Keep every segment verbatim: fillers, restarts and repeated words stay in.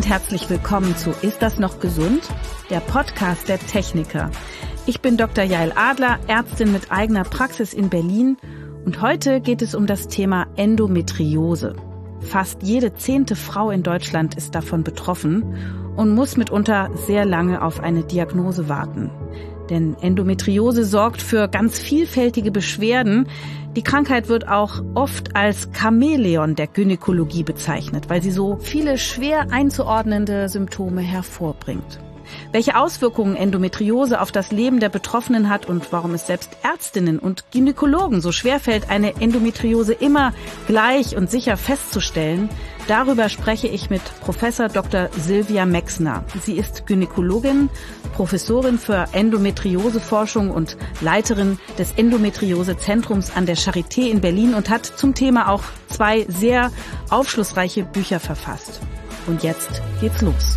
und herzlich willkommen zu Ist das noch gesund? Der Podcast der Techniker. Ich bin Doktor Jael Adler, Ärztin mit eigener Praxis in Berlin und heute geht es um das Thema Endometriose. Fast jede zehnte Frau in Deutschland ist davon betroffen und muss mitunter sehr lange auf eine Diagnose warten. Denn Endometriose sorgt für ganz vielfältige Beschwerden. Die Krankheit wird auch oft als Chamäleon der Gynäkologie bezeichnet, weil sie so viele schwer einzuordnende Symptome hervorbringt. Welche Auswirkungen Endometriose auf das Leben der Betroffenen hat und warum es selbst Ärztinnen und Gynäkologen so schwerfällt, eine Endometriose immer gleich und sicher festzustellen, darüber spreche ich mit Professor Doktor Silvia Mexner. Sie ist Gynäkologin, Professorin für Endometrioseforschung und Leiterin des Endometriosezentrums an der Charité in Berlin und hat zum Thema auch zwei sehr aufschlussreiche Bücher verfasst. Und jetzt geht's los.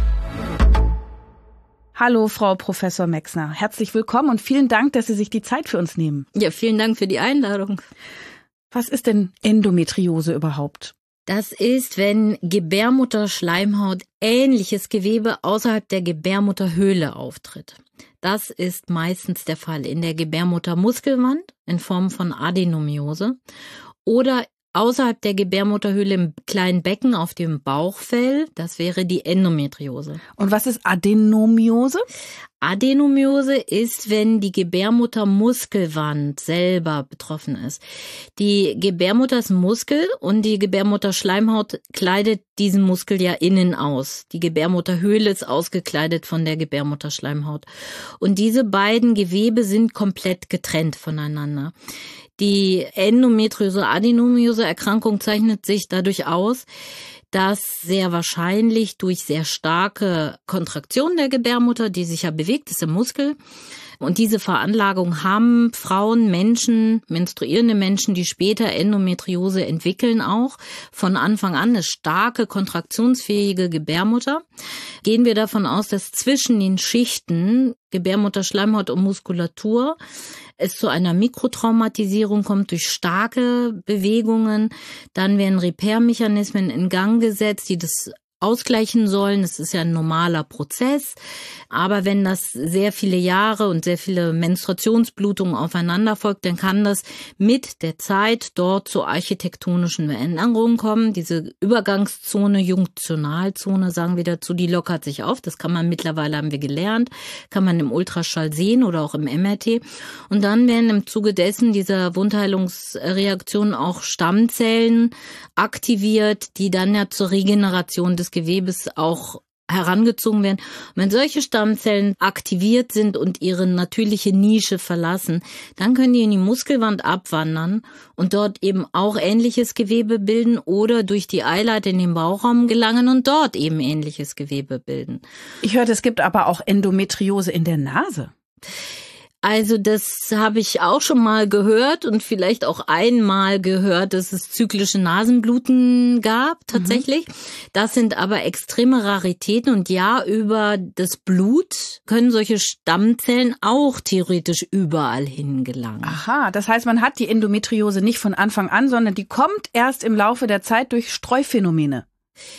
Hallo, Frau Professor Mexner. Herzlich willkommen und vielen Dank, dass Sie sich die Zeit für uns nehmen. Ja, vielen Dank für die Einladung. Was ist denn Endometriose überhaupt? Das ist, wenn Gebärmutterschleimhaut ähnliches Gewebe außerhalb der Gebärmutterhöhle auftritt. Das ist meistens der Fall in der Gebärmuttermuskelwand in Form von Adenomiose oder außerhalb der Gebärmutterhöhle im kleinen Becken auf dem Bauchfell, das wäre die Endometriose. Und was ist Adenomiose? Adenomiose ist, wenn die Gebärmuttermuskelwand selber betroffen ist. Die Gebärmutter ist ein Muskel und die Gebärmutterschleimhaut kleidet diesen Muskel ja innen aus. Die Gebärmutterhöhle ist ausgekleidet von der Gebärmutterschleimhaut. Und diese beiden Gewebe sind komplett getrennt voneinander. Die Endometriose-Adenomiose-Erkrankung zeichnet sich dadurch aus, dass sehr wahrscheinlich durch sehr starke Kontraktion der Gebärmutter, die sich ja bewegt, ist der Muskel. Und diese Veranlagung haben Frauen, Menschen, menstruierende Menschen, die später Endometriose entwickeln auch. Von Anfang an eine starke, kontraktionsfähige Gebärmutter. Gehen wir davon aus, dass zwischen den Schichten Gebärmutter, Schleimhaut und Muskulatur es zu einer Mikrotraumatisierung kommt durch starke Bewegungen. Dann werden Repair-Mechanismen in Gang gesetzt, die das ausgleichen sollen. Das ist ja ein normaler Prozess. Aber wenn das sehr viele Jahre und sehr viele Menstruationsblutungen aufeinander folgt, dann kann das mit der Zeit dort zu architektonischen Veränderungen kommen. Diese Übergangszone, Junktionalzone, sagen wir dazu, die lockert sich auf. Das kann man mittlerweile, haben wir gelernt, kann man im Ultraschall sehen oder auch im M R T. Und dann werden im Zuge dessen dieser Wundheilungsreaktion auch Stammzellen aktiviert, die dann ja zur Regeneration des Gewebes auch herangezogen werden. Und wenn solche Stammzellen aktiviert sind und ihre natürliche Nische verlassen, dann können die in die Muskelwand abwandern und dort eben auch ähnliches Gewebe bilden oder durch die Eileiter in den Bauchraum gelangen und dort eben ähnliches Gewebe bilden. Ich hörte, es gibt aber auch Endometriose in der Nase. Also das habe ich auch schon mal gehört und vielleicht auch einmal gehört, dass es zyklische Nasenbluten gab, tatsächlich. Mhm. Das sind aber extreme Raritäten und ja, über das Blut können solche Stammzellen auch theoretisch überall hingelangen. Aha, das heißt, man hat die Endometriose nicht von Anfang an, sondern die kommt erst im Laufe der Zeit durch Streuphänomene.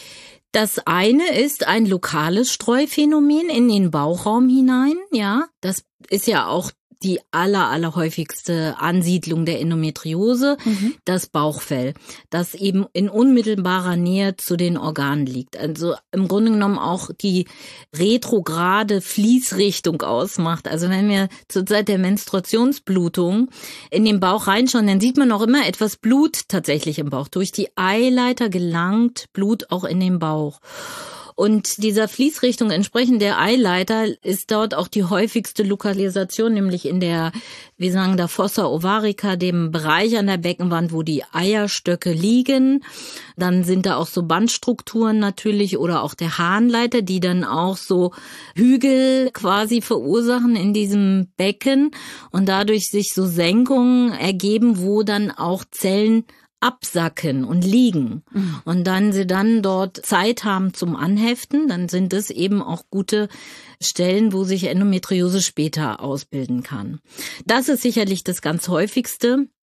Das eine ist ein lokales Streuphänomen in den Bauchraum hinein, ja. Das ist ja auch die aller, aller häufigste Ansiedlung der Endometriose, mhm. das Bauchfell, das eben in unmittelbarer Nähe zu den Organen liegt. Also im Grunde genommen auch die retrograde Fließrichtung ausmacht. Also wenn wir zur Zeit der Menstruationsblutung in den Bauch reinschauen, dann sieht man auch immer etwas Blut tatsächlich im Bauch. Durch die Eileiter gelangt Blut auch in den Bauch. Und dieser Fließrichtung entsprechend der Eileiter ist dort auch die häufigste Lokalisation, nämlich in der, wir sagen da Fossa ovarica, dem Bereich an der Beckenwand, wo die Eierstöcke liegen. Dann sind da auch so Bandstrukturen natürlich oder auch der Harnleiter, die dann auch so Hügel quasi verursachen in diesem Becken und dadurch sich so Senkungen ergeben, wo dann auch Zellen absacken und liegen. Mhm. Und dann sie dann dort Zeit haben zum Anheften, dann sind es eben auch gute Stellen, wo sich Endometriose später ausbilden kann. Das ist sicherlich das ganz häufigste.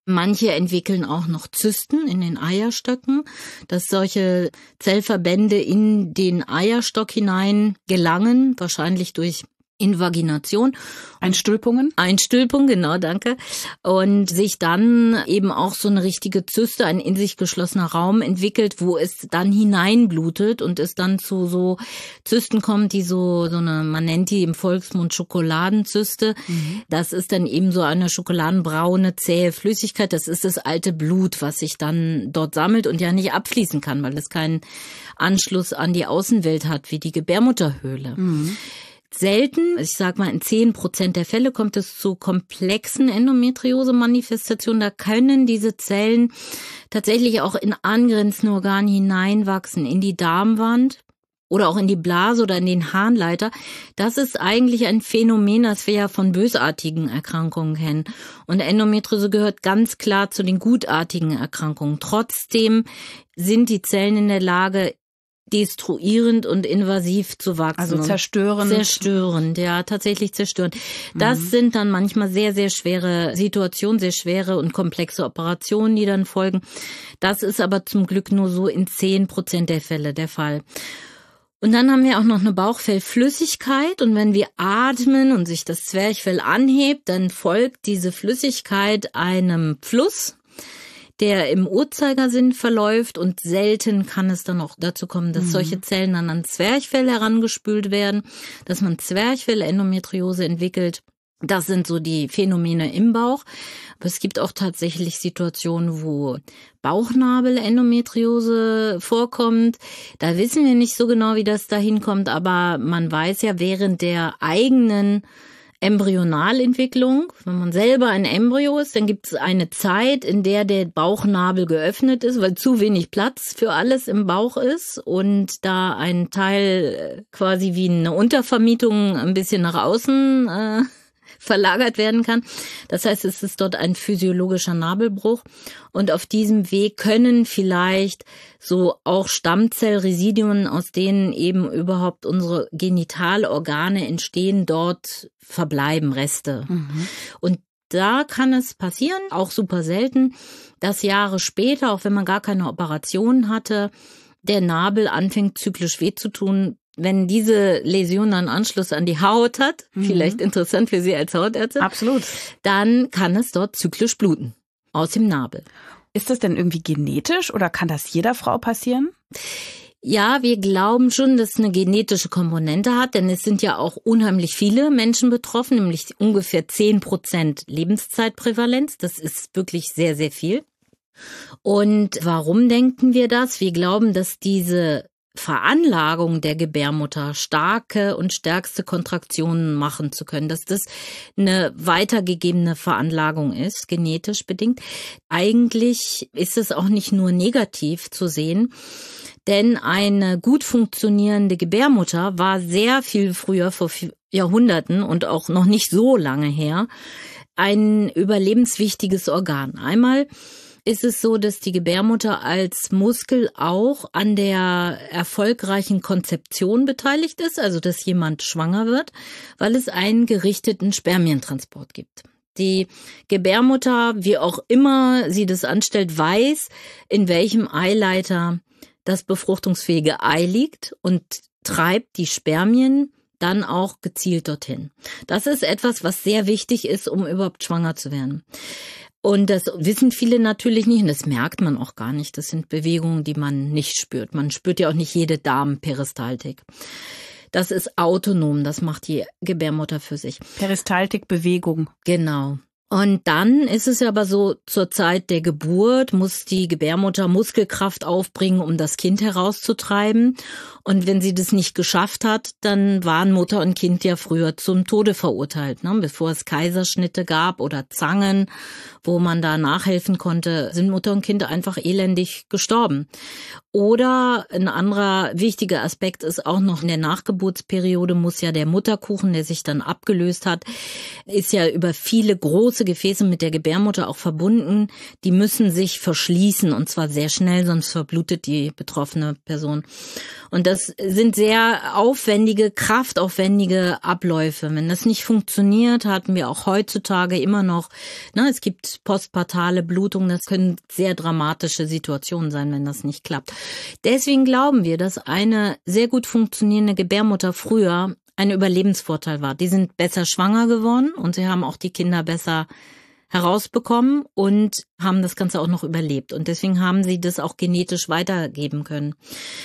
Manche entwickeln auch noch Zysten in den Eierstöcken, dass solche Zellverbände in den Eierstock hinein gelangen, wahrscheinlich durch Invagination. Einstülpungen? Einstülpung, genau, danke. Und sich dann eben auch so eine richtige Zyste, ein in sich geschlossener Raum entwickelt, wo es dann hineinblutet und es dann zu so Zysten kommt, die so, so eine, man nennt die im Volksmund Schokoladenzyste. Mhm. Das ist dann eben so eine schokoladenbraune, zähe Flüssigkeit. Das ist das alte Blut, was sich dann dort sammelt und ja nicht abfließen kann, weil es keinen Anschluss an die Außenwelt hat, wie die Gebärmutterhöhle. Mhm. Selten, ich sag mal in zehn Prozent der Fälle kommt es zu komplexen Endometriose-Manifestationen. Da können diese Zellen tatsächlich auch in angrenzende Organe hineinwachsen, in die Darmwand oder auch in die Blase oder in den Harnleiter. Das ist eigentlich ein Phänomen, das wir ja von bösartigen Erkrankungen kennen. Und Endometriose gehört ganz klar zu den gutartigen Erkrankungen. Trotzdem sind die Zellen in der Lage, destruierend und invasiv zu wachsen. Also zerstörend. Zerstörend, ja, tatsächlich zerstörend. Das mhm. sind dann manchmal sehr, sehr schwere Situationen, sehr schwere und komplexe Operationen, die dann folgen. Das ist aber zum Glück nur so in zehn Prozent der Fälle der Fall. Und dann haben wir auch noch eine Bauchfellflüssigkeit und wenn wir atmen und sich das Zwerchfell anhebt, dann folgt diese Flüssigkeit einem Fluss, der im Uhrzeigersinn verläuft und selten kann es dann auch dazu kommen, dass mhm. solche Zellen dann an Zwerchfell herangespült werden, dass man Zwerchfell-Endometriose entwickelt. Das sind so die Phänomene im Bauch. Aber es gibt auch tatsächlich Situationen, wo Bauchnabel-Endometriose vorkommt. Da wissen wir nicht so genau, wie das dahin kommt, aber man weiß ja während der eigenen Embryonalentwicklung, wenn man selber ein Embryo ist, dann gibt es eine Zeit, in der der Bauchnabel geöffnet ist, weil zu wenig Platz für alles im Bauch ist und da ein Teil quasi wie eine Untervermietung ein bisschen nach außen äh, verlagert werden kann. Das heißt, es ist dort ein physiologischer Nabelbruch und auf diesem Weg können vielleicht so auch Stammzellresiduen, aus denen eben überhaupt unsere Genitalorgane entstehen, dort verbleiben, Reste. Mhm. Und da kann es passieren, auch super selten, dass Jahre später, auch wenn man gar keine Operation hatte, der Nabel anfängt zyklisch weh zu tun. Wenn diese Läsion dann Anschluss an die Haut hat, mhm. vielleicht interessant für Sie als Hautärztin. Absolut. Dann kann es dort zyklisch bluten aus dem Nabel. Ist das denn irgendwie genetisch oder kann das jeder Frau passieren? Ja, wir glauben schon, dass es eine genetische Komponente hat, denn es sind ja auch unheimlich viele Menschen betroffen, nämlich ungefähr zehn Prozent Lebenszeitprävalenz. Das ist wirklich sehr, sehr viel. Und warum denken wir das? Wir glauben, dass diese Veranlagung der Gebärmutter, starke und stärkste Kontraktionen machen zu können, dass das eine weitergegebene Veranlagung ist, genetisch bedingt. Eigentlich ist es auch nicht nur negativ zu sehen, denn eine gut funktionierende Gebärmutter war sehr viel früher, vor Jahrhunderten und auch noch nicht so lange her, ein überlebenswichtiges Organ. Einmal ist es so, dass die Gebärmutter als Muskel auch an der erfolgreichen Konzeption beteiligt ist, also dass jemand schwanger wird, weil es einen gerichteten Spermientransport gibt. Die Gebärmutter, wie auch immer sie das anstellt, weiß, in welchem Eileiter das befruchtungsfähige Ei liegt und treibt die Spermien dann auch gezielt dorthin. Das ist etwas, was sehr wichtig ist, um überhaupt schwanger zu werden. Und das wissen viele natürlich nicht und das merkt man auch gar nicht. Das sind Bewegungen, die man nicht spürt. Man spürt ja auch nicht jede Darmperistaltik. Das ist autonom, das macht die Gebärmutter für sich. Peristaltik, Bewegung. Genau. Und dann ist es aber so, zur Zeit der Geburt muss die Gebärmutter Muskelkraft aufbringen, um das Kind herauszutreiben. Und wenn sie das nicht geschafft hat, dann waren Mutter und Kind ja früher zum Tode verurteilt. Ne? Bevor es Kaiserschnitte gab oder Zangen, wo man da nachhelfen konnte, sind Mutter und Kind einfach elendig gestorben. Oder ein anderer wichtiger Aspekt ist auch noch, in der Nachgeburtsperiode muss ja der Mutterkuchen, der sich dann abgelöst hat, ist ja über viele große große Gefäße mit der Gebärmutter auch verbunden, die müssen sich verschließen und zwar sehr schnell, sonst verblutet die betroffene Person. Und das sind sehr aufwendige, kraftaufwendige Abläufe. Wenn das nicht funktioniert, hatten wir auch heutzutage immer noch, na, es gibt postpartale Blutungen, das können sehr dramatische Situationen sein, wenn das nicht klappt. Deswegen glauben wir, dass eine sehr gut funktionierende Gebärmutter früher ein Überlebensvorteil war. Die sind besser schwanger geworden und sie haben auch die Kinder besser herausbekommen und haben das Ganze auch noch überlebt. Und deswegen haben sie das auch genetisch weitergeben können.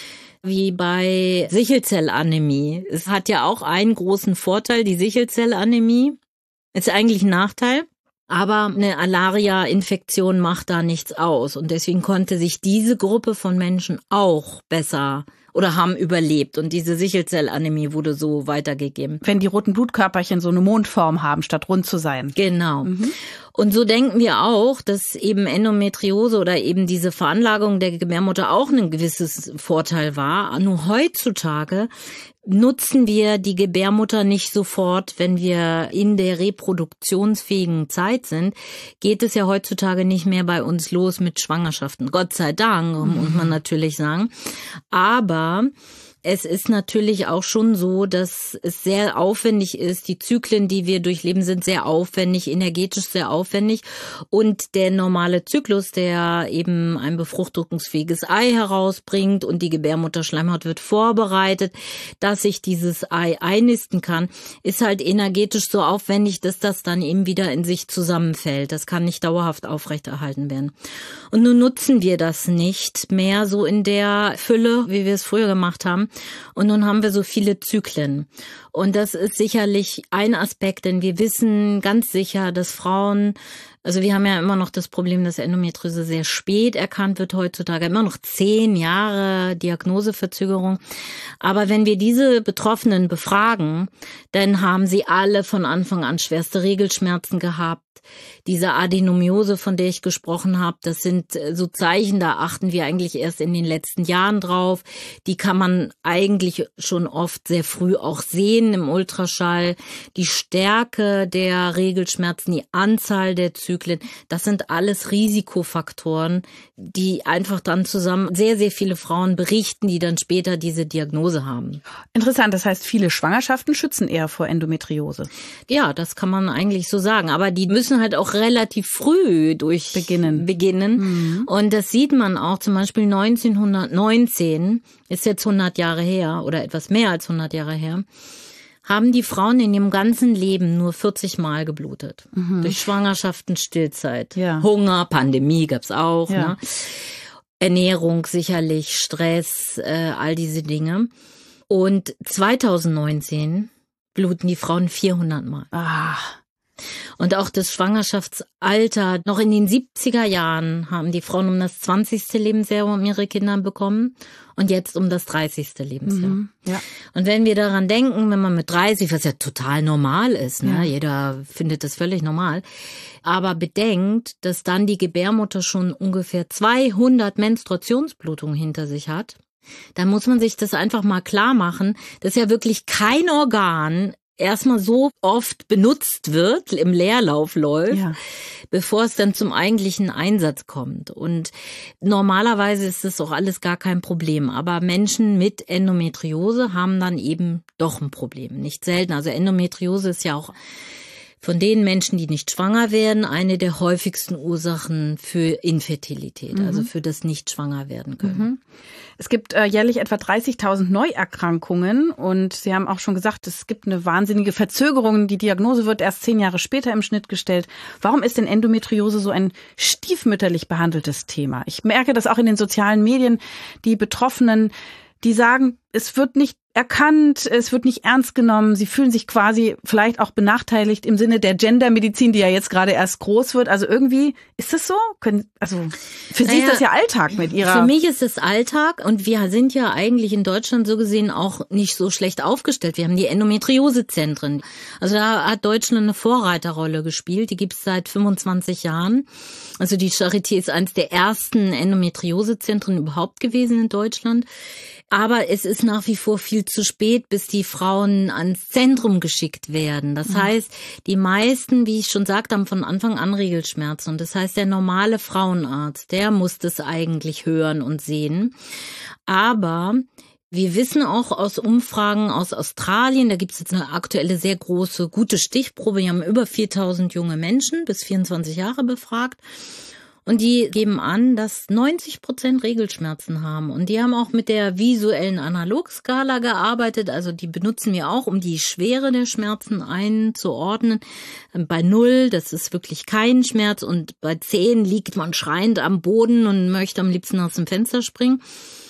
Wie bei Sichelzellanämie. Es hat ja auch einen großen Vorteil, die Sichelzellanämie. Ist eigentlich ein Nachteil. Aber eine Alaria-Infektion macht da nichts aus. Und deswegen konnte sich diese Gruppe von Menschen auch besser oder haben überlebt. Und diese Sichelzellanämie wurde so weitergegeben. Wenn die roten Blutkörperchen so eine Mondform haben, statt rund zu sein. Genau. Mhm. Und so denken wir auch, dass eben Endometriose oder eben diese Veranlagung der Gebärmutter auch ein gewisses Vorteil war. Nur heutzutage nutzen wir die Gebärmutter nicht sofort, wenn wir in der reproduktionsfähigen Zeit sind, geht es ja heutzutage nicht mehr bei uns los mit Schwangerschaften. Gott sei Dank, muss man natürlich sagen. Aber es ist natürlich auch schon so, dass es sehr aufwendig ist. Die Zyklen, die wir durchleben, sind sehr aufwendig, energetisch sehr aufwendig. Und der normale Zyklus, der eben ein befruchtungsfähiges Ei herausbringt und die Gebärmutterschleimhaut wird vorbereitet, dass sich dieses Ei einnisten kann, ist halt energetisch so aufwendig, dass das dann eben wieder in sich zusammenfällt. Das kann nicht dauerhaft aufrechterhalten werden. Und nun nutzen wir das nicht mehr so in der Fülle, wie wir es früher gemacht haben. Und nun haben wir so viele Zyklen. Und das ist sicherlich ein Aspekt, denn wir wissen ganz sicher, dass Frauen, also wir haben ja immer noch das Problem, dass Endometriose sehr spät erkannt wird heutzutage, immer noch zehn Jahre Diagnoseverzögerung. Aber wenn wir diese Betroffenen befragen, dann haben sie alle von Anfang an schwerste Regelschmerzen gehabt. Diese Adenomiose, von der ich gesprochen habe, das sind so Zeichen, da achten wir eigentlich erst in den letzten Jahren drauf. Die kann man eigentlich schon oft sehr früh auch sehen im Ultraschall. Die Stärke der Regelschmerzen, die Anzahl der Zyklen, das sind alles Risikofaktoren, die einfach dann zusammen sehr, sehr viele Frauen berichten, die dann später diese Diagnose haben. Interessant, das heißt, viele Schwangerschaften schützen eher vor Endometriose. Ja, das kann man eigentlich so sagen, aber die müssen halt auch relativ früh durch beginnen. beginnen. Mhm. Und das sieht man auch zum Beispiel neunzehnhundertneunzehn, ist jetzt hundert Jahre her oder etwas mehr als hundert Jahre her, haben die Frauen in ihrem ganzen Leben nur vierzig Mal geblutet. Mhm. Durch Schwangerschaften, Stillzeit, ja. Hunger, Pandemie gab's auch, ja. ne? Ernährung sicherlich, Stress, äh, all diese Dinge. Und zweitausendneunzehn bluten die Frauen vierhundert Mal. Ah. Und auch das Schwangerschaftsalter, noch in den siebziger Jahren haben die Frauen um das zwanzigste Lebensjahr um ihre Kinder bekommen und jetzt um das dreißigste Lebensjahr. Mhm, ja. Und wenn wir daran denken, wenn man mit dreißig, was ja total normal ist, ne, ja. jeder findet das völlig normal, aber bedenkt, dass dann die Gebärmutter schon ungefähr zweihundert Menstruationsblutungen hinter sich hat, dann muss man sich das einfach mal klar machen, dass ja wirklich kein Organ erstmal so oft benutzt wird, im Leerlauf läuft, ja. bevor es dann zum eigentlichen Einsatz kommt. Und normalerweise ist das auch alles gar kein Problem. Aber Menschen mit Endometriose haben dann eben doch ein Problem. Nicht selten. Also Endometriose ist ja auch von den Menschen, die nicht schwanger werden, eine der häufigsten Ursachen für Infertilität, mhm. also für das Nicht-Schwanger-werden können. Mhm. Es gibt äh, jährlich etwa dreißigtausend Neuerkrankungen und Sie haben auch schon gesagt, es gibt eine wahnsinnige Verzögerung. Die Diagnose wird erst zehn Jahre später im Schnitt gestellt. Warum ist denn Endometriose so ein stiefmütterlich behandeltes Thema? Ich merke das auch in den sozialen Medien. Die Betroffenen, die sagen, es wird nicht erkannt, es wird nicht ernst genommen. Sie fühlen sich quasi vielleicht auch benachteiligt im Sinne der Gendermedizin, die ja jetzt gerade erst groß wird. Also irgendwie, ist das so? Können, also für Sie naja, ist das ja Alltag mit Ihrer... Für mich ist es Alltag und wir sind ja eigentlich in Deutschland so gesehen auch nicht so schlecht aufgestellt. Wir haben die Endometriosezentren. Also da hat Deutschland eine Vorreiterrolle gespielt. Die gibt es seit fünfundzwanzig Jahren. Also die Charité ist eines der ersten Endometriosezentren überhaupt gewesen in Deutschland. Aber es ist nach wie vor viel zu spät, bis die Frauen ans Zentrum geschickt werden. Das mhm. heißt, die meisten, wie ich schon sagte, haben von Anfang an Regelschmerzen. Und das heißt, der normale Frauenarzt, der muss das eigentlich hören und sehen. Aber wir wissen auch aus Umfragen aus Australien, da gibt es jetzt eine aktuelle sehr große, gute Stichprobe, die haben über viertausend junge Menschen bis vierundzwanzig Jahre befragt und die geben an, dass neunzig Prozent Regelschmerzen haben und die haben auch mit der visuellen Analogskala gearbeitet, also die benutzen wir auch, um die Schwere der Schmerzen einzuordnen. Bei null, das ist wirklich kein Schmerz und bei zehn liegt man schreiend am Boden und möchte am liebsten aus dem Fenster springen,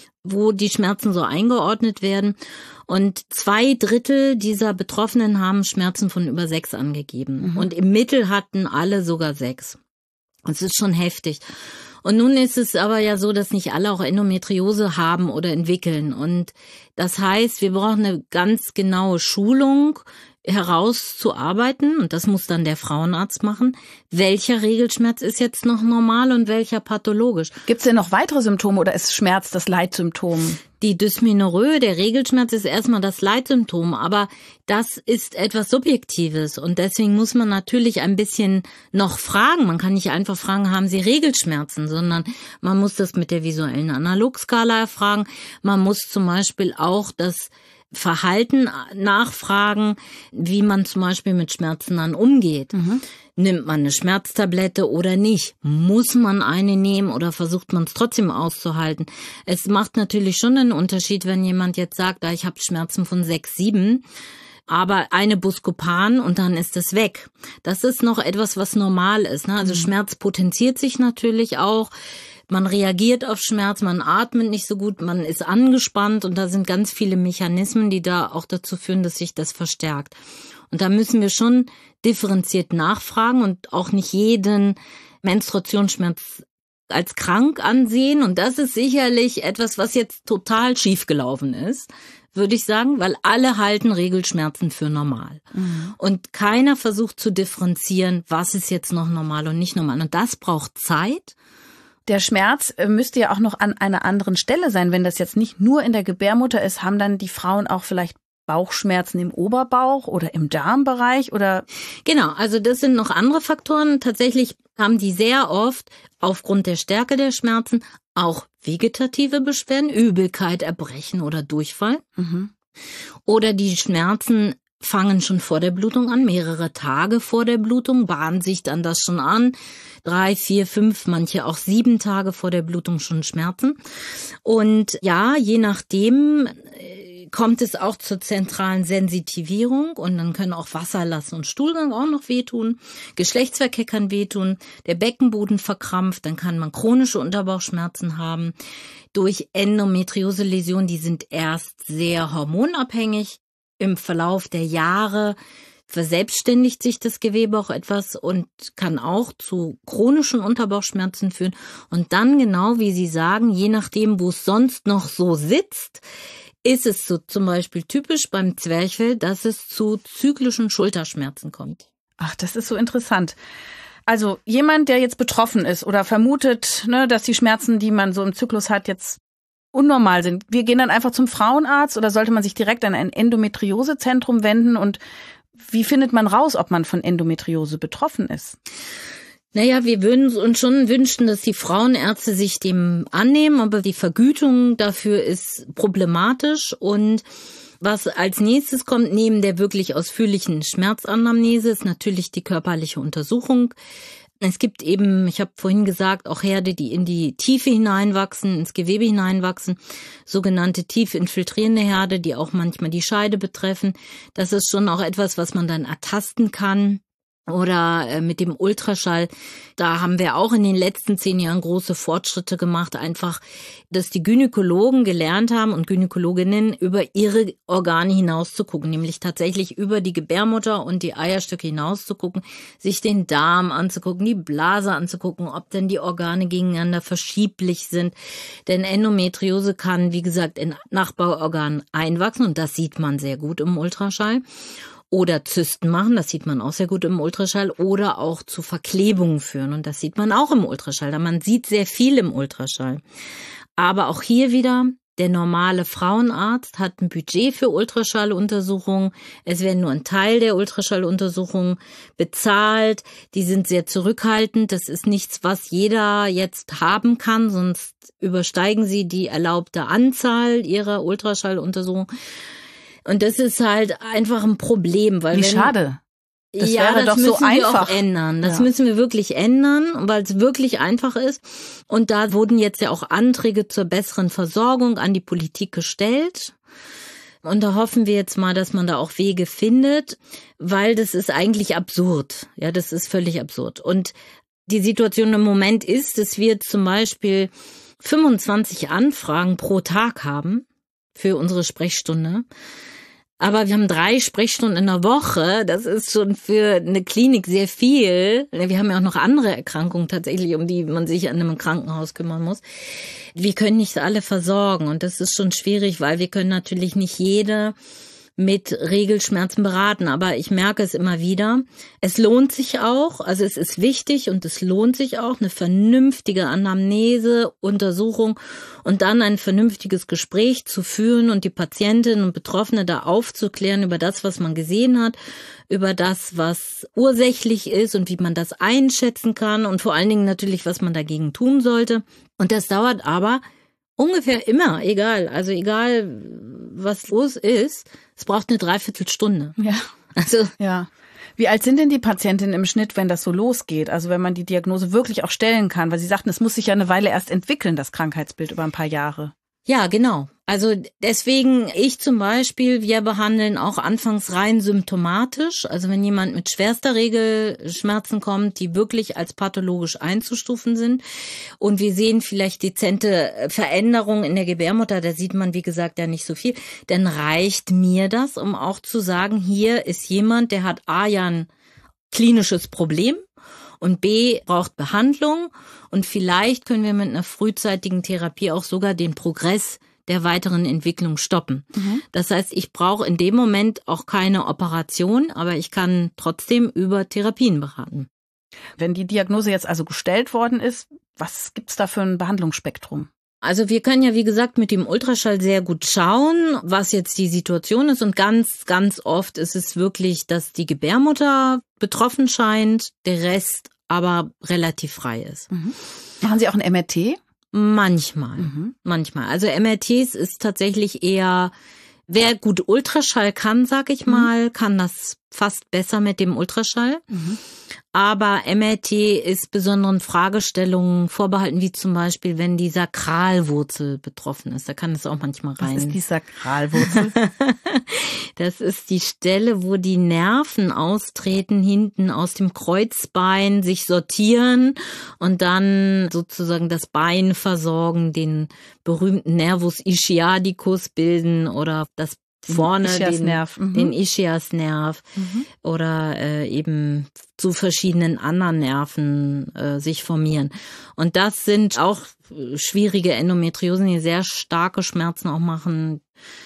wo die Schmerzen so eingeordnet werden. Und zwei Drittel dieser Betroffenen haben Schmerzen von über sechs angegeben. Mhm. Und im Mittel hatten alle sogar sechs. Das ist schon heftig. Und nun ist es aber ja so, dass nicht alle auch Endometriose haben oder entwickeln. Und das heißt, wir brauchen eine ganz genaue Schulung, herauszuarbeiten, und das muss dann der Frauenarzt machen, welcher Regelschmerz ist jetzt noch normal und welcher pathologisch. Gibt es denn noch weitere Symptome oder ist Schmerz das Leitsymptom? Die Dysmenorrhoe, der Regelschmerz, ist erstmal das Leitsymptom, aber das ist etwas Subjektives und deswegen muss man natürlich ein bisschen noch fragen. Man kann nicht einfach fragen, haben Sie Regelschmerzen, sondern man muss das mit der visuellen Analogskala erfragen. Man muss zum Beispiel auch das Verhalten nachfragen, wie man zum Beispiel mit Schmerzen dann umgeht. Mhm. Nimmt man eine Schmerztablette oder nicht? Muss man eine nehmen oder versucht man es trotzdem auszuhalten? Es macht natürlich schon einen Unterschied, wenn jemand jetzt sagt, ich habe Schmerzen von sechs, sieben, aber eine Buscopan und dann ist es weg. Das ist noch etwas, was normal ist. Also mhm. Schmerz potenziert sich natürlich auch. Man reagiert auf Schmerz, man atmet nicht so gut, man ist angespannt und da sind ganz viele Mechanismen, die da auch dazu führen, dass sich das verstärkt. Und da müssen wir schon differenziert nachfragen und auch nicht jeden Menstruationsschmerz als krank ansehen. Und das ist sicherlich etwas, was jetzt total schiefgelaufen ist, würde ich sagen, weil alle halten Regelschmerzen für normal. Mhm. Und keiner versucht zu differenzieren, was ist jetzt noch normal und nicht normal. Und das braucht Zeit. Der Schmerz müsste ja auch noch an einer anderen Stelle sein. Wenn das jetzt nicht nur in der Gebärmutter ist, haben dann die Frauen auch vielleicht Bauchschmerzen im Oberbauch oder im Darmbereich oder? Genau, also das sind noch andere Faktoren. Tatsächlich haben die sehr oft aufgrund der Stärke der Schmerzen auch vegetative Beschwerden, Übelkeit, Erbrechen oder Durchfall. Mhm. Oder die Schmerzen fangen schon vor der Blutung an, mehrere Tage vor der Blutung, bahnen sich dann das schon an. Drei, vier, fünf, manche auch sieben Tage vor der Blutung schon Schmerzen. Und ja, je nachdem kommt es auch zur zentralen Sensitivierung und dann können auch Wasserlassen und Stuhlgang auch noch wehtun. Geschlechtsverkehr kann wehtun, der Beckenboden verkrampft, dann kann man chronische Unterbauchschmerzen haben. Durch Endometriose-Läsionen, die sind erst sehr hormonabhängig. Im Verlauf der Jahre verselbstständigt sich das Gewebe auch etwas und kann auch zu chronischen Unterbauchschmerzen führen. Und dann genau, wie Sie sagen, je nachdem, wo es sonst noch so sitzt, ist es so zum Beispiel typisch beim Zwerchfell, dass es zu zyklischen Schulterschmerzen kommt. Ach, das ist so interessant. Also jemand, der jetzt betroffen ist oder vermutet, ne, dass die Schmerzen, die man so im Zyklus hat, jetzt unnormal sind. Wir gehen dann einfach zum Frauenarzt oder sollte man sich direkt an ein Endometriosezentrum wenden? Und wie findet man raus, ob man von Endometriose betroffen ist? Naja, wir würden uns schon wünschen, dass die Frauenärzte sich dem annehmen, aber die Vergütung dafür ist problematisch. Und was als nächstes kommt, neben der wirklich ausführlichen Schmerzanamnese, ist natürlich die körperliche Untersuchung. Es gibt eben, ich habe vorhin gesagt, auch Herde, die in die Tiefe hineinwachsen, ins Gewebe hineinwachsen, sogenannte tief infiltrierende Herde, die auch manchmal die Scheide betreffen. Das ist schon auch etwas, was man dann ertasten kann. Oder mit dem Ultraschall, da haben wir auch in den letzten zehn Jahren große Fortschritte gemacht, einfach, dass die Gynäkologen gelernt haben und Gynäkologinnen über ihre Organe hinaus zu gucken, nämlich tatsächlich über die Gebärmutter und die Eierstöcke hinaus zu gucken, sich den Darm anzugucken, die Blase anzugucken, ob denn die Organe gegeneinander verschieblich sind. Denn Endometriose kann, wie gesagt, in Nachbarorganen einwachsen und das sieht man sehr gut im Ultraschall. Oder Zysten machen, das sieht man auch sehr gut im Ultraschall, oder auch zu Verklebungen führen und das sieht man auch im Ultraschall. Man sieht sehr viel im Ultraschall. Aber auch hier wieder, Der normale Frauenarzt hat ein Budget für Ultraschalluntersuchungen. Es werden nur ein Teil der Ultraschalluntersuchungen bezahlt. Die sind sehr zurückhaltend. Das ist nichts, was jeder jetzt haben kann, sonst übersteigen sie die erlaubte Anzahl ihrer Ultraschalluntersuchungen. Und das ist halt einfach ein Problem, weil Wie wenn, schade. Das ja, wäre das doch so müssen wir einfach. auch ändern. Das Ja. müssen wir wirklich ändern, weil es wirklich einfach ist. Und da wurden jetzt ja auch Anträge zur besseren Versorgung an die Politik gestellt. Und da hoffen wir jetzt mal, dass man da auch Wege findet, weil das ist eigentlich absurd. Ja, das ist völlig absurd. Und die Situation im Moment ist, dass wir zum Beispiel fünfundzwanzig Anfragen pro Tag haben für unsere Sprechstunde. Aber wir haben drei Sprechstunden in der Woche. Das ist schon für eine Klinik sehr viel. Wir haben ja auch noch andere Erkrankungen tatsächlich, um die man sich an einem Krankenhaus kümmern muss. Wir können nicht alle versorgen und das ist schon schwierig, weil wir können natürlich nicht jede mit Regelschmerzen beraten, aber ich merke es immer wieder. Es lohnt sich auch, also es ist wichtig und es lohnt sich auch, eine vernünftige Anamnese, Untersuchung und dann ein vernünftiges Gespräch zu führen und die Patientin und Betroffene da aufzuklären über das, was man gesehen hat, über das, was ursächlich ist und wie man das einschätzen kann und vor allen Dingen natürlich, was man dagegen tun sollte. Und das dauert aber ungefähr immer, egal, also egal, was los ist, es braucht eine Dreiviertelstunde. Ja. Also Ja. Wie alt sind denn die Patientinnen im Schnitt, wenn das so losgeht? Also wenn man die Diagnose wirklich auch stellen kann, weil Sie sagten, es muss sich ja eine Weile erst entwickeln, das Krankheitsbild über ein paar Jahre. ja, genau. Also deswegen, ich zum Beispiel, wir behandeln auch anfangs rein symptomatisch. Also wenn jemand mit schwerster Regelschmerzen kommt, die wirklich als pathologisch einzustufen sind und wir sehen vielleicht dezente Veränderungen in der Gebärmutter, da sieht man, wie gesagt, ja nicht so viel, dann reicht mir das, um auch zu sagen, hier ist jemand, der hat A, ja ein klinisches Problem und B, braucht Behandlung und vielleicht können wir mit einer frühzeitigen Therapie auch sogar den Progress der weiteren Entwicklung stoppen. Mhm. Das heißt, ich brauche in dem Moment auch keine Operation, aber ich kann trotzdem über Therapien beraten. Wenn die Diagnose jetzt also gestellt worden ist, was gibt's da für ein Behandlungsspektrum? Also wir können ja, wie gesagt, mit dem Ultraschall sehr gut schauen, was jetzt die Situation ist. Und ganz, ganz oft ist es wirklich, dass die Gebärmutter betroffen scheint, der Rest aber relativ frei ist. Mhm. Machen Sie auch ein M R T? Manchmal, Mhm. manchmal. Also M R Ts ist tatsächlich eher, wer gut Ultraschall kann, sag ich mal, mhm. kann das fast besser mit dem Ultraschall. Mhm. Aber M R T ist besonderen Fragestellungen vorbehalten, wie zum Beispiel, wenn die Sakralwurzel betroffen ist. Da kann es auch manchmal rein. Was ist die Sakralwurzel? Das ist die Stelle, wo die Nerven austreten, hinten aus dem Kreuzbein, sich sortieren und dann sozusagen das Bein versorgen, den berühmten Nervus ischiadicus bilden oder das vorne Ischiasnerv. den, Mhm. den Ischiasnerv mhm. oder äh, eben zu verschiedenen anderen Nerven äh, sich formieren. Und das sind auch schwierige Endometriosen, die sehr starke Schmerzen auch machen,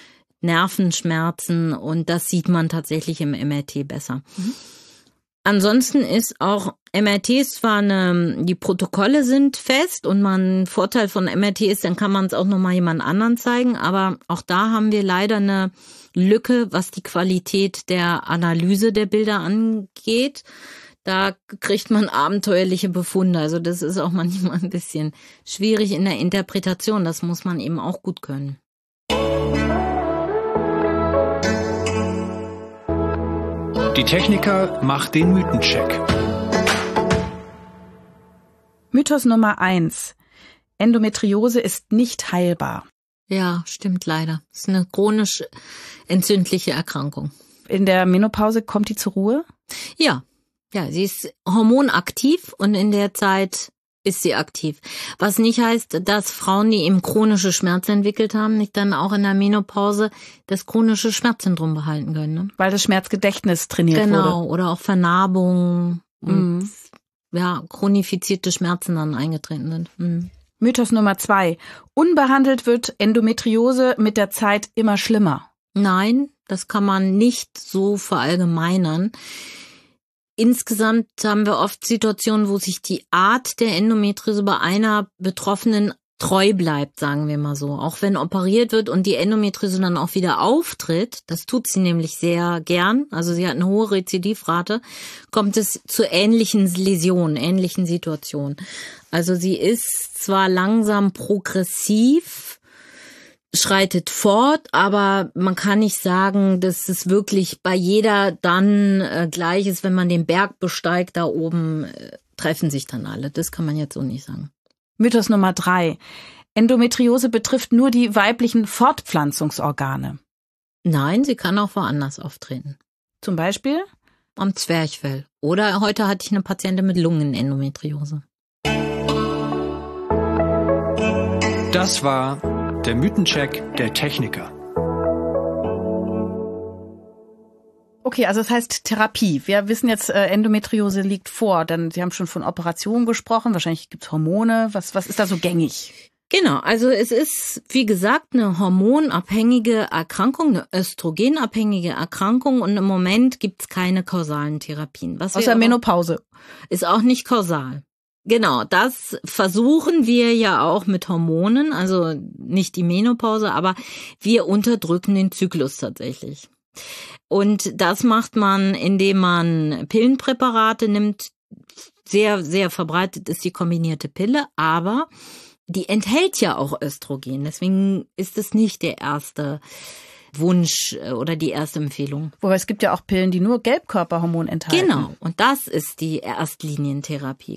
Nervenschmerzen und das sieht man tatsächlich im M R T besser. Mhm. Ansonsten ist auch M R T zwar eine, die Protokolle sind fest und man Vorteil von M R T ist, dann kann man es auch nochmal jemand anderen zeigen, aber auch da haben wir leider eine Lücke, was die Qualität der Analyse der Bilder angeht. Da kriegt man abenteuerliche Befunde, also das ist auch manchmal ein bisschen schwierig in der Interpretation, das muss man eben auch gut können. Die Techniker macht den Mythencheck. Mythos Nummer eins. Endometriose ist nicht heilbar. Ja, stimmt leider. Das ist eine chronisch entzündliche Erkrankung. In der Menopause kommt die zur Ruhe? Ja, ja, sie ist hormonaktiv und in der Zeit ist sie aktiv. Was nicht heißt, dass Frauen, die eben chronische Schmerzen entwickelt haben, nicht dann auch in der Menopause das chronische Schmerzsyndrom behalten können. Ne? Weil das Schmerzgedächtnis trainiert genau, wurde. Genau, oder auch Vernarbungen und mhm. ja, chronifizierte Schmerzen dann eingetreten sind. Mhm. Mythos Nummer zwei. Unbehandelt wird Endometriose mit der Zeit immer schlimmer. Nein, das kann man nicht so verallgemeinern. Insgesamt haben wir oft Situationen, wo sich die Art der Endometriose bei einer Betroffenen treu bleibt, sagen wir mal so. Auch wenn operiert wird und die Endometriose dann auch wieder auftritt, das tut sie nämlich sehr gern, also sie hat eine hohe Rezidivrate, kommt es zu ähnlichen Läsionen, ähnlichen Situationen. Also sie ist zwar langsam progressiv, schreitet fort, aber man kann nicht sagen, dass es wirklich bei jeder dann äh, gleich ist, wenn man den Berg besteigt, da oben äh, treffen sich dann alle. Das kann man jetzt so nicht sagen. Mythos Nummer drei. Endometriose betrifft nur die weiblichen Fortpflanzungsorgane. Nein, sie kann auch woanders auftreten. Zum Beispiel? Am Zwerchfell. Oder heute hatte ich eine Patientin mit Lungenendometriose. Das war der Mythencheck der Techniker. Okay, also das heißt Therapie. Wir wissen jetzt, Endometriose liegt vor. Dann, Sie haben schon von Operationen gesprochen. Wahrscheinlich gibt es Hormone. Was, was ist da so gängig? Genau, also es ist, wie gesagt, eine hormonabhängige Erkrankung, eine östrogenabhängige Erkrankung und im Moment gibt es keine kausalen Therapien. Was Außer Menopause. Ist auch nicht kausal. Genau, das versuchen wir ja auch mit Hormonen, also nicht die Menopause, aber wir unterdrücken den Zyklus tatsächlich. Und das macht man, indem man Pillenpräparate nimmt. Sehr, sehr verbreitet ist die kombinierte Pille, aber die enthält ja auch Östrogen. Deswegen ist es nicht der erste Wunsch oder die erste Empfehlung. Wobei es gibt ja auch Pillen, die nur Gelbkörperhormon enthalten. Genau, und das ist die Erstlinientherapie.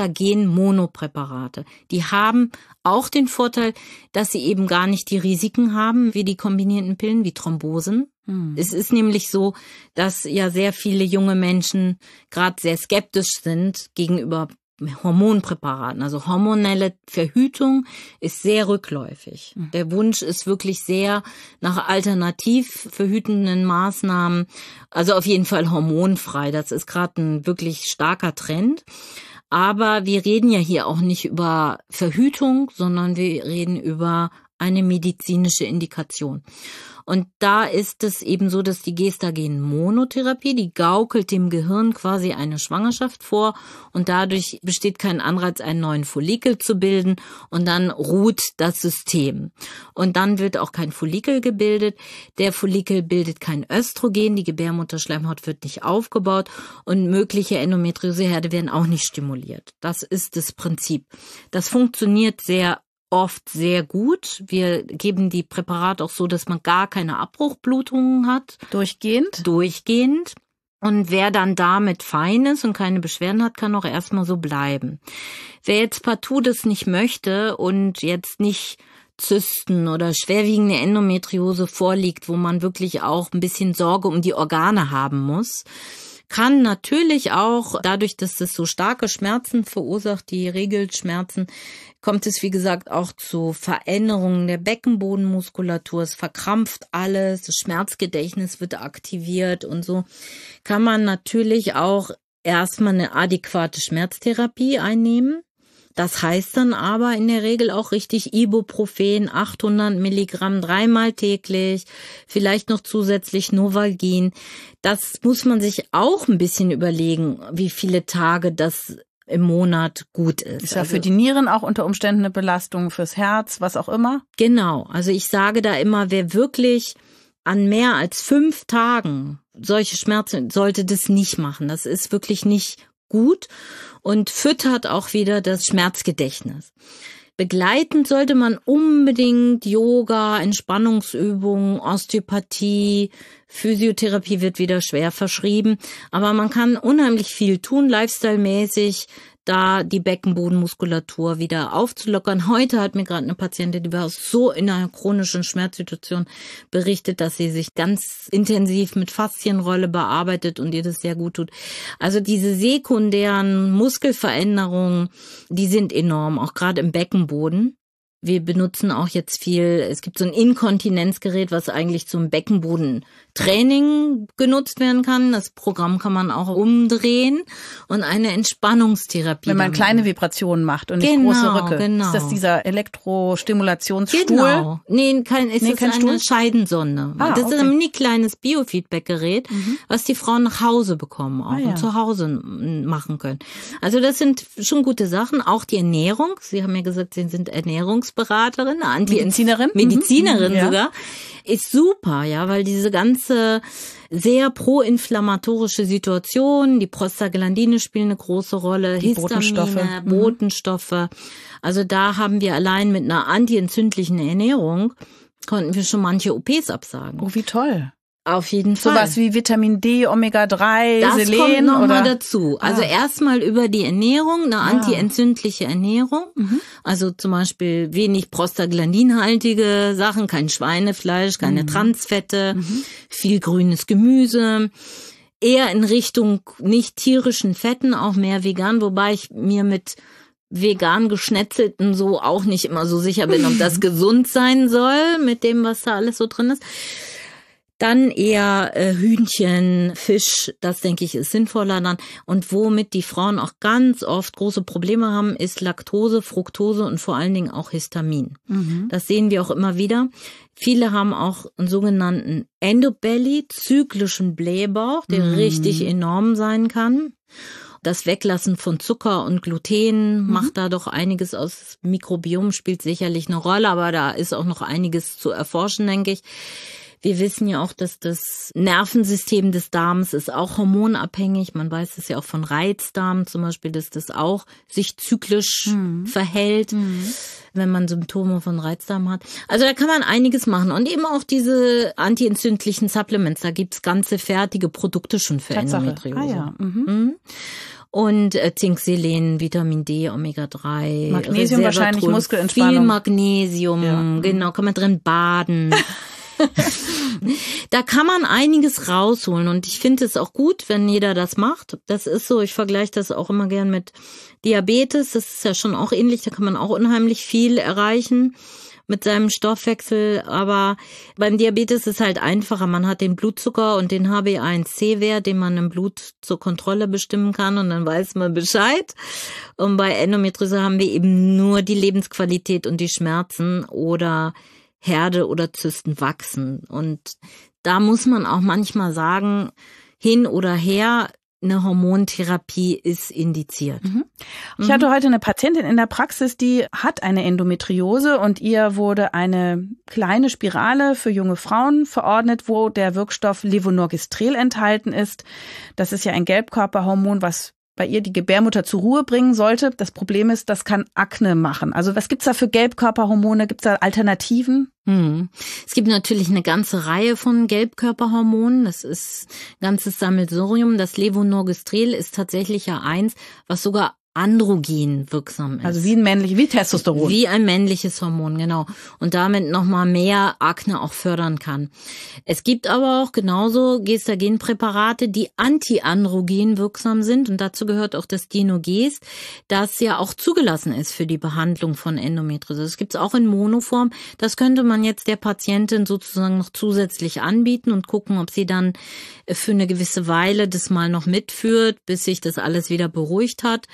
Gestagen-Monopräparate. Die haben auch den Vorteil, dass sie eben gar nicht die Risiken haben, wie die kombinierten Pillen, wie Thrombosen. Hm. Es ist nämlich so, dass ja sehr viele junge Menschen gerade sehr skeptisch sind gegenüber Hormonpräparaten. Also hormonelle Verhütung ist sehr rückläufig. Mhm. Der Wunsch ist wirklich sehr nach alternativ verhütenden Maßnahmen, also auf jeden Fall hormonfrei. Das ist gerade ein wirklich starker Trend. Aber wir reden ja hier auch nicht über Verhütung, sondern wir reden über eine medizinische Indikation. Und da ist es eben so, dass die Gestagen-Monotherapie, die gaukelt dem Gehirn quasi eine Schwangerschaft vor und dadurch besteht kein Anreiz, einen neuen Follikel zu bilden und dann ruht das System. Und dann wird auch kein Follikel gebildet. Der Follikel bildet kein Östrogen, die Gebärmutterschleimhaut wird nicht aufgebaut und mögliche Endometrioseherde werden auch nicht stimuliert. Das ist das Prinzip. Das funktioniert sehr oft sehr gut. Wir geben die Präparate auch so, dass man gar keine Abbruchblutungen hat. Durchgehend? Durchgehend. Und wer dann damit fein ist und keine Beschwerden hat, kann auch erstmal so bleiben. Wer jetzt partout das nicht möchte und jetzt nicht Zysten oder schwerwiegende Endometriose vorliegt, wo man wirklich auch ein bisschen Sorge um die Organe haben muss, kann natürlich auch, dadurch, dass das so starke Schmerzen verursacht, die Regelschmerzen, kommt es, wie gesagt, auch zu Veränderungen der Beckenbodenmuskulatur. Es verkrampft alles, das Schmerzgedächtnis wird aktiviert und so kann man natürlich auch erstmal eine adäquate Schmerztherapie einnehmen. Das heißt dann aber in der Regel auch richtig Ibuprofen, achthundert Milligramm dreimal täglich, vielleicht noch zusätzlich Novalgin. Das muss man sich auch ein bisschen überlegen, wie viele Tage das im Monat gut ist. Ist ja also für die Nieren auch unter Umständen eine Belastung, fürs Herz, was auch immer. Genau, also ich sage da immer, wer wirklich an mehr als fünf Tagen solche Schmerzen, sollte das nicht machen. Das ist wirklich nicht gut und füttert auch wieder das Schmerzgedächtnis. Begleitend sollte man unbedingt Yoga, Entspannungsübungen, Osteopathie, Physiotherapie wird wieder schwer verschrieben, aber man kann unheimlich viel tun, lifestyle-mäßig, da die Beckenbodenmuskulatur wieder aufzulockern. Heute hat mir gerade eine Patientin, die war so in einer chronischen Schmerzsituation, berichtet, dass sie sich ganz intensiv mit Faszienrolle bearbeitet und ihr das sehr gut tut. Also diese sekundären Muskelveränderungen, die sind enorm, auch gerade im Beckenboden. Wir benutzen auch jetzt viel, es gibt so ein Inkontinenzgerät, was eigentlich zum Beckenboden Training genutzt werden kann. Das Programm kann man auch umdrehen und eine Entspannungstherapie. Wenn man kleine Vibrationen macht und nicht genau, große Rücke. Genau. Ist das dieser Elektrostimulationsstuhl? Genau. Nee, kein, es nee, ist kein eine Stuhl? Scheidensonde. Ah, das okay. ist ein mini kleines Biofeedback-Gerät, mhm. was die Frauen nach Hause bekommen auch ah, ja. und zu Hause machen können. Also das sind schon gute Sachen. Auch die Ernährung. Sie haben ja gesagt, Sie sind Ernährungsberaterin, Anti- Medizinerin. Medizinerin mhm. sogar. Ist super, ja, weil diese ganze sehr proinflammatorische Situation, die Prostaglandine spielen eine große Rolle, die Histamine, Botenstoffe. Botenstoffe. Also da haben wir allein mit einer antientzündlichen Ernährung konnten wir schon manche O Ps absagen. Oh, wie toll. Auf jeden Fall. Sowas wie Vitamin D, Omega drei, das Selen kommt noch oder? mal dazu. Also ah. erstmal über die Ernährung, eine ah. antientzündliche Ernährung. Mhm. Also zum Beispiel wenig prostaglandinhaltige Sachen, kein Schweinefleisch, keine mhm. Transfette, mhm. viel grünes Gemüse. Eher in Richtung nicht tierischen Fetten, auch mehr vegan, wobei ich mir mit vegan geschnetzelten so auch nicht immer so sicher bin, ob das gesund sein soll mit dem, was da alles so drin ist. Dann eher äh, Hühnchen, Fisch, das denke ich ist sinnvoller dann. Und womit die Frauen auch ganz oft große Probleme haben, ist Laktose, Fructose und vor allen Dingen auch Histamin. Mhm. Das sehen wir auch immer wieder. Viele haben auch einen sogenannten Endobelly, zyklischen Blähbauch, der mhm. richtig enorm sein kann. Das Weglassen von Zucker und Gluten mhm. macht da doch einiges aus. Das Mikrobiom spielt sicherlich eine Rolle, aber da ist auch noch einiges zu erforschen, denke ich. Wir wissen ja auch, dass das Nervensystem des Darms ist auch hormonabhängig. Man weiß es ja auch von Reizdarm zum Beispiel, dass das auch sich zyklisch mhm. verhält, mhm. wenn man Symptome von Reizdarm hat. Also da kann man einiges machen. Und eben auch diese antientzündlichen Supplements. Da gibt's ganze fertige Produkte schon für Tatsache. Endometriose. Ah, ja. Mhm. Mhm. Und äh, Zink, Selen, Vitamin D, Omega drei. Magnesium wahrscheinlich, Muskelentspannung. Viel Magnesium, ja. Genau, kann man drin baden. Da kann man einiges rausholen und ich finde es auch gut, wenn jeder das macht. Das ist so, ich vergleiche das auch immer gern mit Diabetes. Das ist ja schon auch ähnlich, da kann man auch unheimlich viel erreichen mit seinem Stoffwechsel. Aber beim Diabetes ist es halt einfacher. Man hat den Blutzucker und den H b A eins C Wert, den man im Blut zur Kontrolle bestimmen kann und dann weiß man Bescheid. Und bei Endometriose haben wir eben nur die Lebensqualität und die Schmerzen oder Herde oder Zysten wachsen. Und da muss man auch manchmal sagen, hin oder her, eine Hormontherapie ist indiziert. Mhm. Ich hatte heute eine Patientin in der Praxis, die hat eine Endometriose und ihr wurde eine kleine Spirale für junge Frauen verordnet, wo der Wirkstoff Levonorgestrel enthalten ist. Das ist ja ein Gelbkörperhormon, was bei ihr die Gebärmutter zur Ruhe bringen sollte. Das Problem ist, das kann Akne machen. Also was gibt's da für Gelbkörperhormone? Gibt's da Alternativen? Hm. Es gibt natürlich eine ganze Reihe von Gelbkörperhormonen. Das ist ein ganzes Sammelsurium. Das Levonorgestrel ist tatsächlich ja eins, was sogar androgen wirksam ist. Also wie ein männliches, wie Testosteron. Wie ein männliches Hormon, genau. Und damit nochmal mehr Akne auch fördern kann. Es gibt aber auch genauso Gestagenpräparate, die antiandrogen wirksam sind. Und dazu gehört auch das Dinoges, das ja auch zugelassen ist für die Behandlung von Endometriose. Das gibt's auch in Monoform. Das könnte man jetzt der Patientin sozusagen noch zusätzlich anbieten und gucken, ob sie dann für eine gewisse Weile das mal noch mitführt, bis sich das alles wieder beruhigt hat.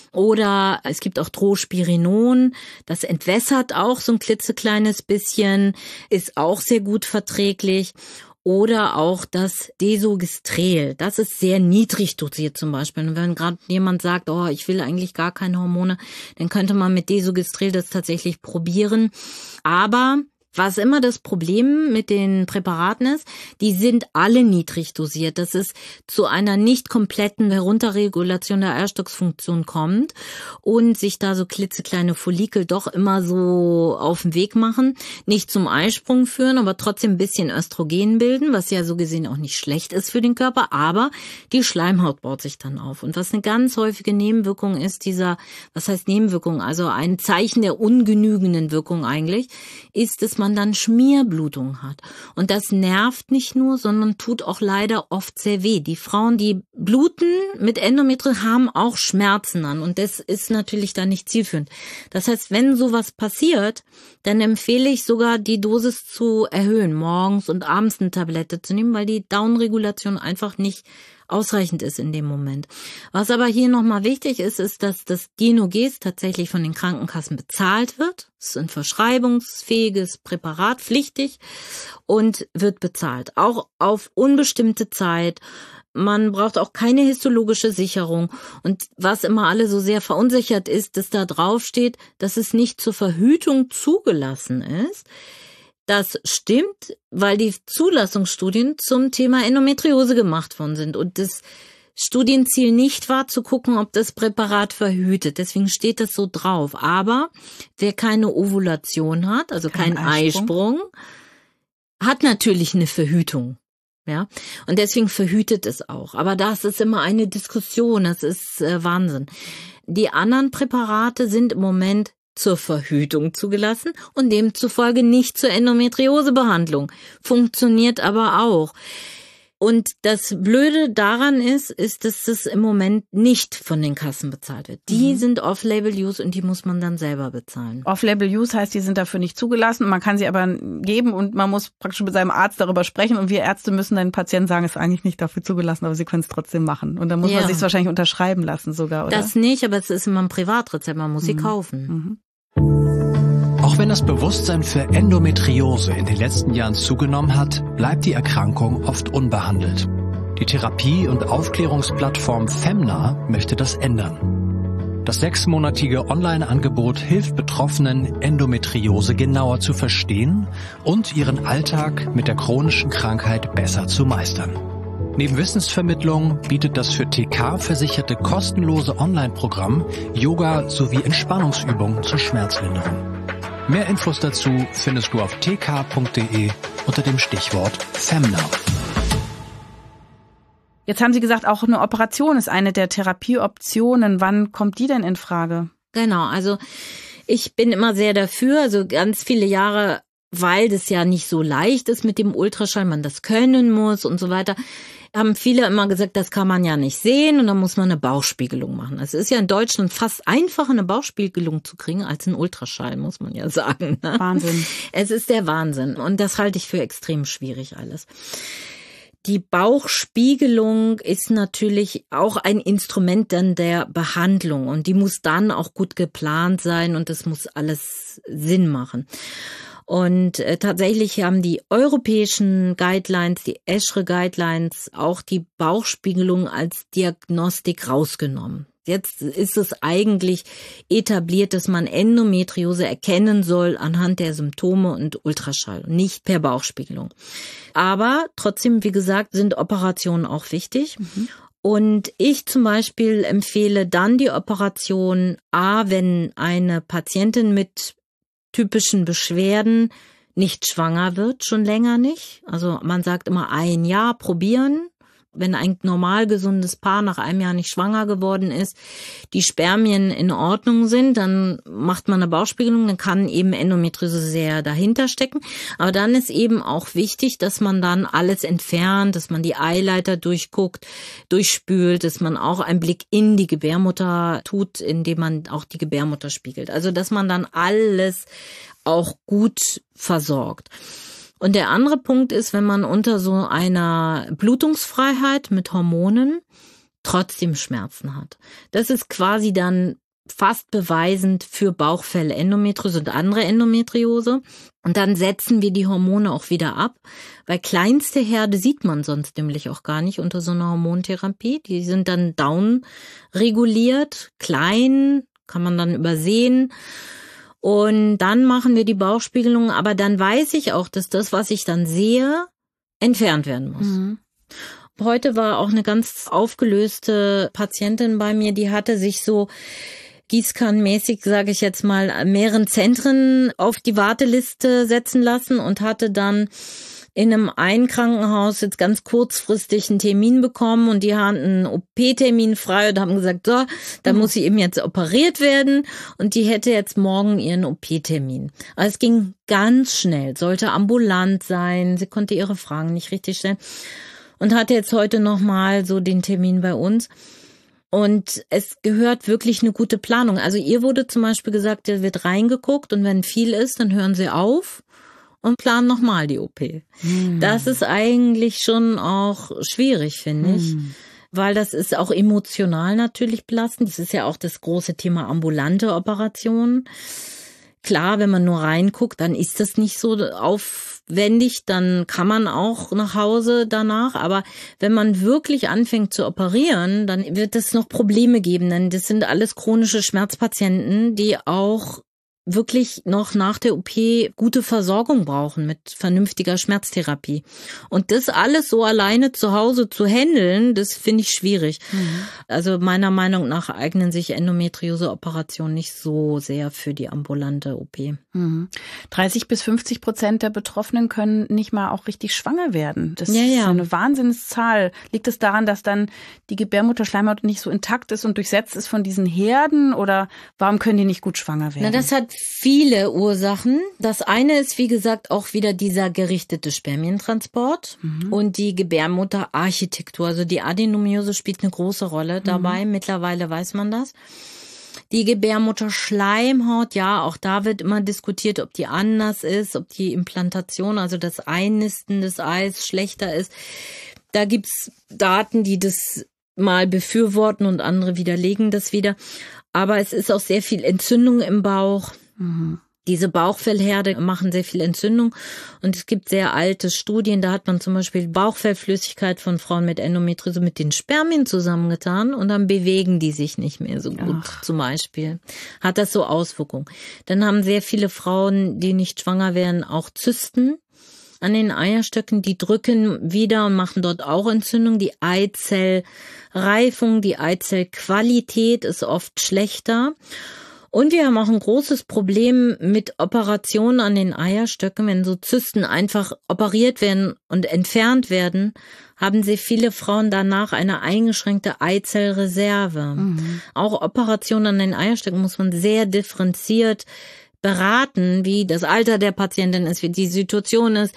Oder es gibt auch Drospirinon, das entwässert auch so ein klitzekleines bisschen, ist auch sehr gut verträglich. Oder auch das Desogestrel, das ist sehr niedrig dosiert zum Beispiel. Und wenn gerade jemand sagt, oh, ich will eigentlich gar keine Hormone, dann könnte man mit Desogestrel das tatsächlich probieren. Aber was immer das Problem mit den Präparaten ist, die sind alle niedrig dosiert, dass es zu einer nicht kompletten Herunterregulation der Eierstocksfunktion kommt und sich da so klitzekleine Follikel doch immer so auf den Weg machen, nicht zum Eisprung führen, aber trotzdem ein bisschen Östrogen bilden, was ja so gesehen auch nicht schlecht ist für den Körper, aber die Schleimhaut baut sich dann auf. Und was eine ganz häufige Nebenwirkung ist, dieser, was heißt Nebenwirkung, also ein Zeichen der ungenügenden Wirkung eigentlich, ist, dass man man dann Schmierblutung hat. Und das nervt nicht nur, sondern tut auch leider oft sehr weh. Die Frauen, die bluten mit Endometriose, haben auch Schmerzen an und das ist natürlich dann nicht zielführend. Das heißt, wenn sowas passiert, dann empfehle ich sogar, die Dosis zu erhöhen, morgens und abends eine Tablette zu nehmen, weil die Downregulation einfach nicht ausreichend ist in dem Moment. Was aber hier nochmal wichtig ist, ist, dass das Dienogest tatsächlich von den Krankenkassen bezahlt wird. Es ist ein verschreibungsfähiges Präparat, pflichtig und wird bezahlt. Auch auf unbestimmte Zeit. Man braucht auch keine histologische Sicherung. Und was immer alle so sehr verunsichert ist, dass da drauf steht, dass es nicht zur Verhütung zugelassen ist. Das stimmt, weil die Zulassungsstudien zum Thema Endometriose gemacht worden sind und das Studienziel nicht war, zu gucken, ob das Präparat verhütet. Deswegen steht das so drauf. Aber wer keine Ovulation hat, also keinen Eisprung, Eisprung, hat natürlich eine Verhütung. Ja, und deswegen verhütet es auch. Aber das ist immer eine Diskussion, das ist äh, Wahnsinn. Die anderen Präparate sind im Moment zur Verhütung zugelassen und demzufolge nicht zur Endometriosebehandlung. Funktioniert aber auch. Und das Blöde daran ist, ist, dass das im Moment nicht von den Kassen bezahlt wird. Die mhm. sind Off-Label-Use und die muss man dann selber bezahlen. Off-Label-Use heißt, die sind dafür nicht zugelassen. Man kann sie aber geben und man muss praktisch mit seinem Arzt darüber sprechen. Und wir Ärzte müssen den Patienten sagen, es ist eigentlich nicht dafür zugelassen, aber sie können es trotzdem machen. Und dann muss ja. man sich es wahrscheinlich unterschreiben lassen sogar, oder? Das nicht, aber es ist immer ein Privatrezept, man muss mhm. sie kaufen. Mhm. Auch wenn das Bewusstsein für Endometriose in den letzten Jahren zugenommen hat, bleibt die Erkrankung oft unbehandelt. Die Therapie- und Aufklärungsplattform Femna möchte das ändern. Das sechsmonatige Online-Angebot hilft Betroffenen, Endometriose genauer zu verstehen und ihren Alltag mit der chronischen Krankheit besser zu meistern. Neben Wissensvermittlung bietet das für T K versicherte kostenlose Online-Programm Yoga sowie Entspannungsübungen zur Schmerzlinderung. Mehr Infos dazu findest du auf t k punkt d e unter dem Stichwort Femna. Jetzt haben Sie gesagt, auch eine Operation ist eine der Therapieoptionen. Wann kommt die denn in Frage? Genau, also ich bin immer sehr dafür, also ganz viele Jahre, weil das ja nicht so leicht ist mit dem Ultraschall, man das können muss und so weiter, haben viele immer gesagt, das kann man ja nicht sehen und dann muss man eine Bauchspiegelung machen. Es ist ja in Deutschland fast einfacher, eine Bauchspiegelung zu kriegen als ein Ultraschall, muss man ja sagen. Ne? Wahnsinn. Es ist der Wahnsinn und das halte ich für extrem schwierig alles. Die Bauchspiegelung ist natürlich auch ein Instrument dann der Behandlung und die muss dann auch gut geplant sein und das muss alles Sinn machen. Und äh, tatsächlich haben die europäischen Guidelines, die ESHRE-Guidelines, auch die Bauchspiegelung als Diagnostik rausgenommen. Jetzt ist es eigentlich etabliert, dass man Endometriose erkennen soll anhand der Symptome und Ultraschall, nicht per Bauchspiegelung. Aber trotzdem, wie gesagt, sind Operationen auch wichtig. Mhm. Und ich zum Beispiel empfehle dann die Operation A, wenn eine Patientin mit typischen Beschwerden nicht schwanger wird, schon länger nicht. Also man sagt immer ein Jahr probieren. Wenn ein normal gesundes Paar nach einem Jahr nicht schwanger geworden ist, die Spermien in Ordnung sind, dann macht man eine Bauchspiegelung, dann kann eben Endometriose sehr dahinter stecken. Aber dann ist eben auch wichtig, dass man dann alles entfernt, dass man die Eileiter durchguckt, durchspült, dass man auch einen Blick in die Gebärmutter tut, indem man auch die Gebärmutter spiegelt. Also dass man dann alles auch gut versorgt. Und der andere Punkt ist, wenn man unter so einer Blutungsfreiheit mit Hormonen trotzdem Schmerzen hat. Das ist quasi dann fast beweisend für Bauchfelle, Endometriose und andere Endometriose. Und dann setzen wir die Hormone auch wieder ab, weil kleinste Herde sieht man sonst nämlich auch gar nicht unter so einer Hormontherapie. Die sind dann down reguliert, klein, kann man dann übersehen. Und dann machen wir die Bauchspiegelung, aber dann weiß ich auch, dass das, was ich dann sehe, entfernt werden muss. Mhm. Heute war auch eine ganz aufgelöste Patientin bei mir, die hatte sich so gießkannenmäßig, sage ich jetzt mal, mehreren Zentren auf die Warteliste setzen lassen und hatte dann in einem einen Krankenhaus jetzt ganz kurzfristig einen Termin bekommen und die hatten einen O P-Termin frei und haben gesagt, so, da muss sie eben jetzt operiert werden und die hätte jetzt morgen ihren O P-Termin. Also es ging ganz schnell, sollte ambulant sein, sie konnte ihre Fragen nicht richtig stellen und hatte jetzt heute nochmal so den Termin bei uns. Und es gehört wirklich eine gute Planung. Also ihr wurde zum Beispiel gesagt, da wird reingeguckt und wenn viel ist, dann hören sie auf und planen nochmal die O P. Hm. Das ist eigentlich schon auch schwierig, finde ich. Hm. Weil das ist auch emotional natürlich belastend. Das ist ja auch das große Thema ambulante Operationen. Klar, wenn man nur reinguckt, dann ist das nicht so aufwendig, dann kann man auch nach Hause danach. Aber wenn man wirklich anfängt zu operieren, dann wird es noch Probleme geben, denn das sind alles chronische Schmerzpatienten, die auch wirklich noch nach der O P gute Versorgung brauchen mit vernünftiger Schmerztherapie. Und das alles so alleine zu Hause zu handeln, das finde ich schwierig. Mhm. Also meiner Meinung nach eignen sich Endometriose-Operationen nicht so sehr für die ambulante O P. Mhm. dreißig bis fünfzig Prozent der Betroffenen können nicht mal auch richtig schwanger werden. Das ja, ja. ist eine Wahnsinnszahl. Liegt es daran, dass dann die Gebärmutterschleimhaut nicht so intakt ist und durchsetzt ist von diesen Herden? Oder warum können die nicht gut schwanger werden? Na, das hat viele Ursachen. Das eine ist, wie gesagt, auch wieder dieser gerichtete Spermientransport mhm. und die Gebärmutterarchitektur. Also die Adenomiose spielt eine große Rolle dabei. Mhm. Mittlerweile weiß man das. Die Gebärmutterschleimhaut, ja, auch da wird immer diskutiert, ob die anders ist, ob die Implantation, also das Einnisten des Eis schlechter ist. Da gibt's Daten, die das mal befürworten und andere widerlegen das wieder. Aber es ist auch sehr viel Entzündung im Bauch. Mhm. Diese Bauchfellherde machen sehr viel Entzündung und es gibt sehr alte Studien, da hat man zum Beispiel Bauchfellflüssigkeit von Frauen mit Endometriose mit den Spermien zusammengetan und dann bewegen die sich nicht mehr so gut. Ach. Zum Beispiel hat das so Auswirkungen. Dann haben sehr viele Frauen, die nicht schwanger werden, auch Zysten an den Eierstöcken, die drücken wieder und machen dort auch Entzündung. Die Eizellreifung, die Eizellqualität ist oft schlechter. Und wir haben auch ein großes Problem mit Operationen an den Eierstöcken. Wenn so Zysten einfach operiert werden und entfernt werden, haben sehr viele Frauen danach eine eingeschränkte Eizellreserve. Mhm. Auch Operationen an den Eierstöcken muss man sehr differenziert beraten, wie das Alter der Patientin ist, wie die Situation ist.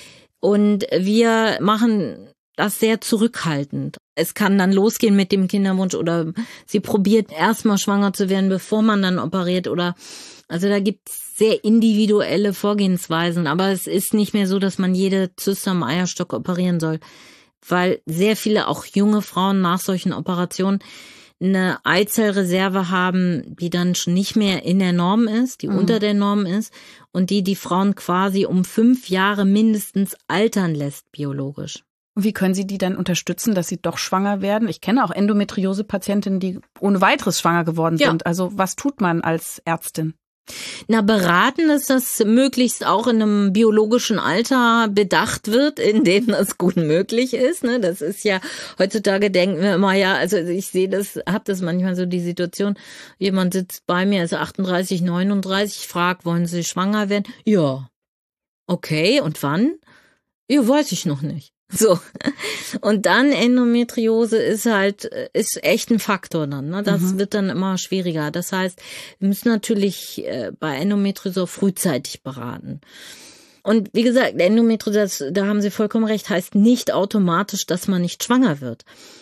Und wir machen das sehr zurückhaltend. Es kann dann losgehen mit dem Kinderwunsch oder sie probiert erstmal schwanger zu werden, bevor man dann operiert oder, also da gibt es sehr individuelle Vorgehensweisen, aber es ist nicht mehr so, dass man jede Zyste am Eierstock operieren soll, weil sehr viele auch junge Frauen nach solchen Operationen eine Eizellreserve haben, die dann schon nicht mehr in der Norm ist, die mhm. unter der Norm ist und die die Frauen quasi um fünf Jahre mindestens altern lässt biologisch. Und wie können Sie die dann unterstützen, dass sie doch schwanger werden? Ich kenne auch Endometriose-Patientinnen, die ohne weiteres schwanger geworden sind. Ja. Also was tut man als Ärztin? Na, beraten ist, dass möglichst auch in einem biologischen Alter bedacht wird, in dem das gut möglich ist. Ne, das ist ja, heutzutage denken wir immer, ja, also ich sehe das, habe das manchmal so die Situation, jemand sitzt bei mir, ist achtunddreißig, neununddreißig, fragt, wollen Sie schwanger werden? Ja. Okay, und wann? Ja, weiß ich noch nicht. So. Und dann Endometriose ist halt, ist echt ein Faktor dann, ne? Das mhm. wird dann immer schwieriger. Das heißt, wir müssen natürlich äh, bei Endometriose frühzeitig beraten. Und wie gesagt, Endometriose, das, da haben Sie vollkommen recht, heißt nicht automatisch, dass man nicht schwanger wird.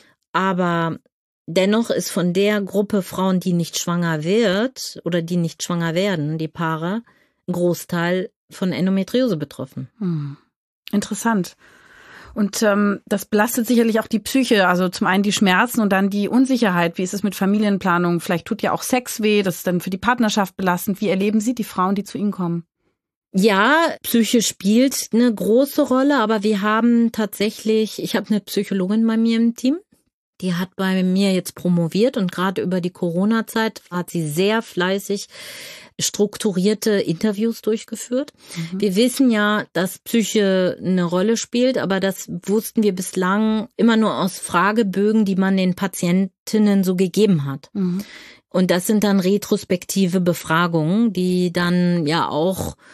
Aber dennoch ist von der Gruppe Frauen, die nicht schwanger wird oder die nicht schwanger werden, die Paare, ein Großteil von Endometriose betroffen. Hm. Interessant. Und ähm, das belastet sicherlich auch die Psyche, also zum einen die Schmerzen und dann die Unsicherheit. Wie ist es mit Familienplanung? Vielleicht tut ja auch Sex weh, das ist dann für die Partnerschaft belastend. Wie erleben Sie die Frauen, die zu Ihnen kommen? Ja, Psyche spielt eine große Rolle, aber wir haben tatsächlich, ich habe eine Psychologin bei mir im Team, die hat bei mir jetzt promoviert und gerade über die Corona-Zeit hat sie sehr fleißig strukturierte Interviews durchgeführt. Mhm. Wir wissen ja, dass Psyche eine Rolle spielt, aber das wussten wir bislang immer nur aus Fragebögen, die man den Patientinnen so gegeben hat. Mhm. Und das sind dann retrospektive Befragungen, die dann ja auch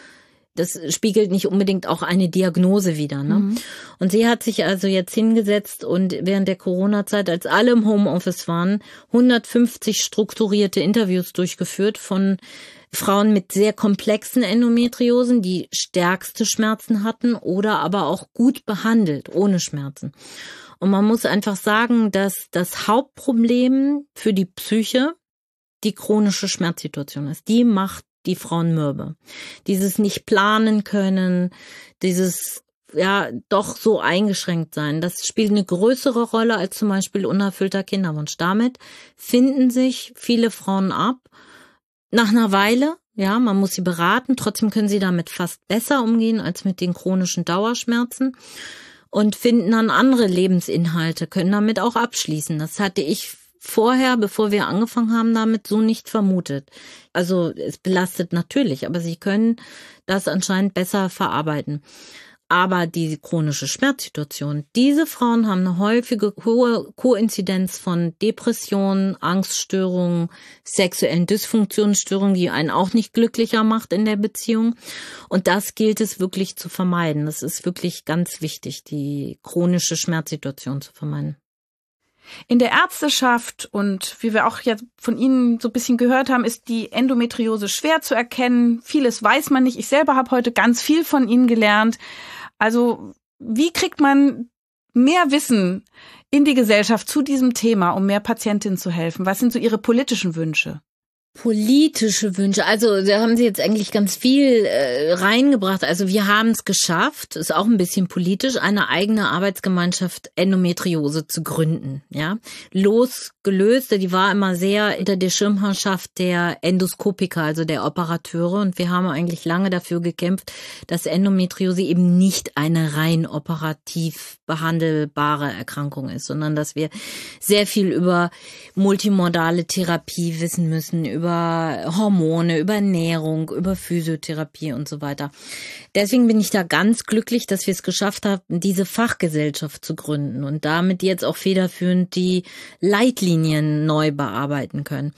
das spiegelt nicht unbedingt auch eine Diagnose wider, ne? Mhm. Und sie hat sich also jetzt hingesetzt und während der Corona-Zeit, als alle im Homeoffice waren, hundertfünfzig strukturierte Interviews durchgeführt von Frauen mit sehr komplexen Endometriosen, die stärkste Schmerzen hatten oder aber auch gut behandelt, ohne Schmerzen. Und man muss einfach sagen, dass das Hauptproblem für die Psyche die chronische Schmerzsituation ist. Die macht die Frauen mürbe. Dieses nicht planen können, dieses ja doch so eingeschränkt sein, das spielt eine größere Rolle als zum Beispiel unerfüllter Kinderwunsch. Damit finden sich viele Frauen ab. Nach einer Weile, ja, man muss sie beraten, trotzdem können sie damit fast besser umgehen als mit den chronischen Dauerschmerzen und finden dann andere Lebensinhalte, können damit auch abschließen. Das hatte ich vorher, bevor wir angefangen haben, damit so nicht vermutet. Also es belastet natürlich, aber sie können das anscheinend besser verarbeiten. Aber die chronische Schmerzsituation, diese Frauen haben eine häufige hohe Koinzidenz von Depressionen, Angststörungen, sexuellen Dysfunktionsstörungen, die einen auch nicht glücklicher macht in der Beziehung. Und das gilt es wirklich zu vermeiden. Das ist wirklich ganz wichtig, die chronische Schmerzsituation zu vermeiden. In der Ärzteschaft und wie wir auch jetzt von Ihnen so ein bisschen gehört haben, ist die Endometriose schwer zu erkennen. Vieles weiß man nicht. Ich selber habe heute ganz viel von Ihnen gelernt. Also wie kriegt man mehr Wissen in die Gesellschaft zu diesem Thema, um mehr Patientinnen zu helfen? Was sind so Ihre politischen Wünsche? Politische Wünsche, also da haben Sie jetzt eigentlich ganz viel äh, reingebracht. Also wir haben es geschafft, ist auch ein bisschen politisch, eine eigene Arbeitsgemeinschaft Endometriose zu gründen. Ja, losgelöst, die war immer sehr unter der Schirmherrschaft der Endoskopiker, also der Operateure. Und wir haben eigentlich lange dafür gekämpft, dass Endometriose eben nicht eine rein operativ behandelbare Erkrankung ist, sondern dass wir sehr viel über multimodale Therapie wissen müssen, über über Hormone, über Ernährung, über Physiotherapie und so weiter. Deswegen bin ich da ganz glücklich, dass wir es geschafft haben, diese Fachgesellschaft zu gründen und damit jetzt auch federführend die Leitlinien neu bearbeiten können.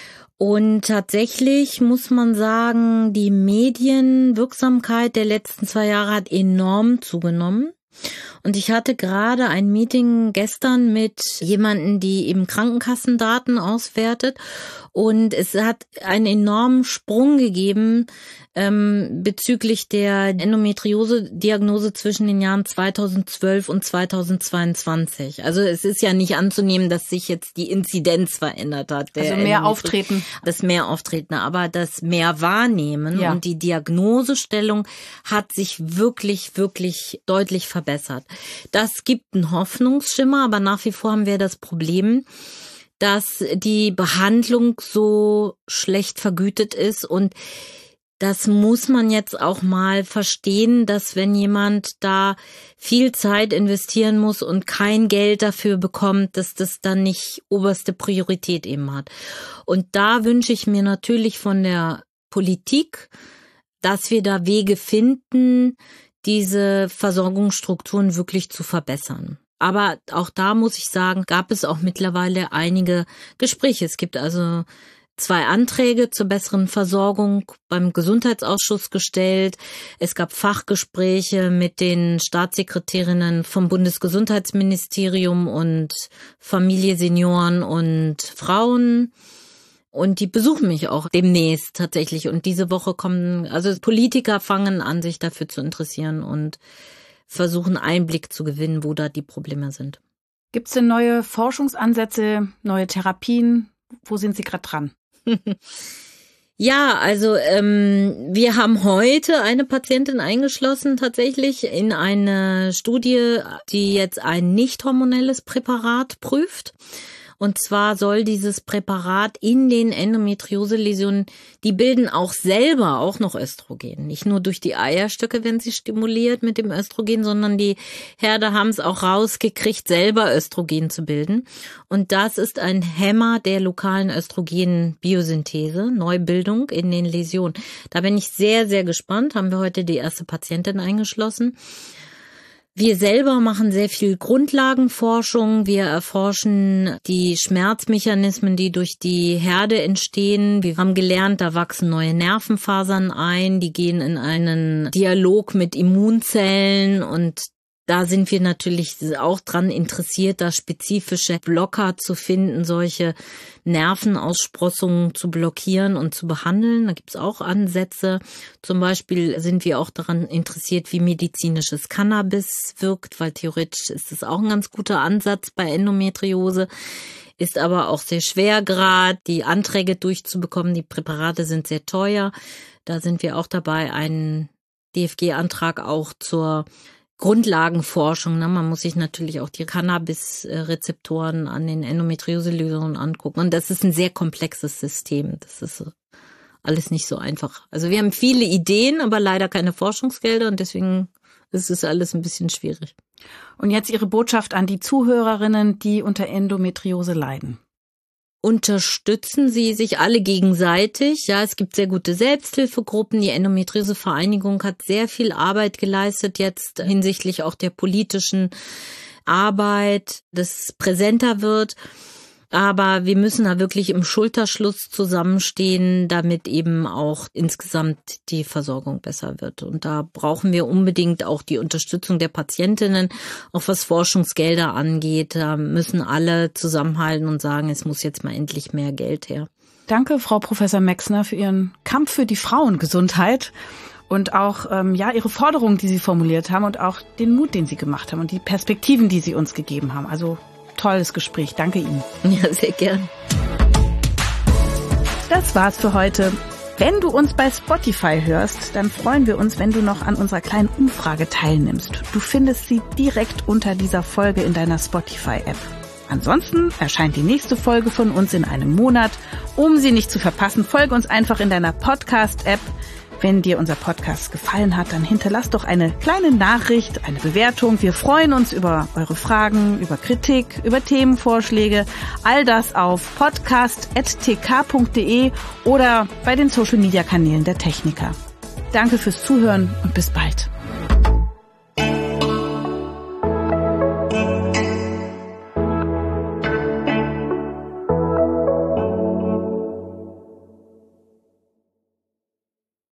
Und tatsächlich muss man sagen, die Medienwirksamkeit der letzten zwei Jahre hat enorm zugenommen. Und ich hatte gerade ein Meeting gestern mit jemandem, die eben Krankenkassendaten auswertet. Und es hat einen enormen Sprung gegeben ähm, bezüglich der Endometriose-Diagnose zwischen den Jahren zweitausendzwölf und zweitausendzweiundzwanzig. Also es ist ja nicht anzunehmen, dass sich jetzt die Inzidenz verändert hat. Also mehr Auftreten. Das mehr Auftreten, aber das mehr Wahrnehmen ja. Und die Diagnosestellung hat sich wirklich, wirklich deutlich verbessert. Das gibt einen Hoffnungsschimmer, aber nach wie vor haben wir das Problem, dass die Behandlung so schlecht vergütet ist und das muss man jetzt auch mal verstehen, dass wenn jemand da viel Zeit investieren muss und kein Geld dafür bekommt, dass das dann nicht oberste Priorität eben hat. Und da wünsche ich mir natürlich von der Politik, dass wir da Wege finden, diese Versorgungsstrukturen wirklich zu verbessern. Aber auch da muss ich sagen, gab es auch mittlerweile einige Gespräche. Es gibt also zwei Anträge zur besseren Versorgung beim Gesundheitsausschuss gestellt. Es gab Fachgespräche mit den Staatssekretärinnen vom Bundesgesundheitsministerium und Familie, Senioren und Frauen. Und die besuchen mich auch demnächst tatsächlich. Und diese Woche kommen, also Politiker fangen an, sich dafür zu interessieren und versuchen Einblick zu gewinnen, wo da die Probleme sind. Gibt es denn neue Forschungsansätze, neue Therapien? Wo sind Sie gerade dran? Ja, also ähm, wir haben heute eine Patientin eingeschlossen tatsächlich in eine Studie, die jetzt ein nicht hormonelles Präparat prüft. Und zwar soll dieses Präparat in den Endometriose-Läsionen, die bilden auch selber auch noch Östrogen. Nicht nur durch die Eierstöcke, wenn sie stimuliert mit dem Östrogen, sondern die Herde haben es auch rausgekriegt, selber Östrogen zu bilden. Und das ist ein Hämmer der lokalen Östrogen-Biosynthese, Neubildung in den Läsionen. Da bin ich sehr, sehr gespannt. Haben wir heute die erste Patientin eingeschlossen. Wir selber machen sehr viel Grundlagenforschung. Wir erforschen die Schmerzmechanismen, die durch die Herde entstehen. Wir haben gelernt, da wachsen neue Nervenfasern ein, die gehen in einen Dialog mit Immunzellen und da sind wir natürlich auch dran interessiert, da spezifische Blocker zu finden, solche Nervenaussprossungen zu blockieren und zu behandeln. Da gibt es auch Ansätze. Zum Beispiel sind wir auch daran interessiert, wie medizinisches Cannabis wirkt, weil theoretisch ist es auch ein ganz guter Ansatz bei Endometriose. Ist aber auch sehr schwer gerade, die Anträge durchzubekommen. Die Präparate sind sehr teuer. Da sind wir auch dabei, einen D F G-Antrag auch zur Grundlagenforschung, ne? Man muss sich natürlich auch die Cannabis-Rezeptoren an den Endometriose-Lösungen angucken. Und das ist ein sehr komplexes System. Das ist alles nicht so einfach. Also wir haben viele Ideen, aber leider keine Forschungsgelder und deswegen ist es alles ein bisschen schwierig. Und jetzt Ihre Botschaft an die Zuhörerinnen, die unter Endometriose leiden. Unterstützen Sie sich alle gegenseitig. Ja, es gibt sehr gute Selbsthilfegruppen. Die Endometriose-Vereinigung hat sehr viel Arbeit geleistet jetzt hinsichtlich auch der politischen Arbeit, das präsenter wird. Aber wir müssen da wirklich im Schulterschluss zusammenstehen, damit eben auch insgesamt die Versorgung besser wird. Und da brauchen wir unbedingt auch die Unterstützung der Patientinnen, auch was Forschungsgelder angeht. Da müssen alle zusammenhalten und sagen, es muss jetzt mal endlich mehr Geld her. Danke, Frau Professor Mexner, für Ihren Kampf für die Frauengesundheit und auch ähm, ja Ihre Forderungen, die Sie formuliert haben und auch den Mut, den Sie gemacht haben und die Perspektiven, die Sie uns gegeben haben. Also tolles Gespräch. Danke Ihnen. Ja, sehr gern. Das war's für heute. Wenn du uns bei Spotify hörst, dann freuen wir uns, wenn du noch an unserer kleinen Umfrage teilnimmst. Du findest sie direkt unter dieser Folge in deiner Spotify-App. Ansonsten erscheint die nächste Folge von uns in einem Monat. Um sie nicht zu verpassen, folge uns einfach in deiner Podcast-App. Wenn dir unser Podcast gefallen hat, dann hinterlass doch eine kleine Nachricht, eine Bewertung. Wir freuen uns über eure Fragen, über Kritik, über Themenvorschläge. All das auf podcast at t k punkt d e oder bei den Social-Media-Kanälen der Techniker. Danke fürs Zuhören und bis bald.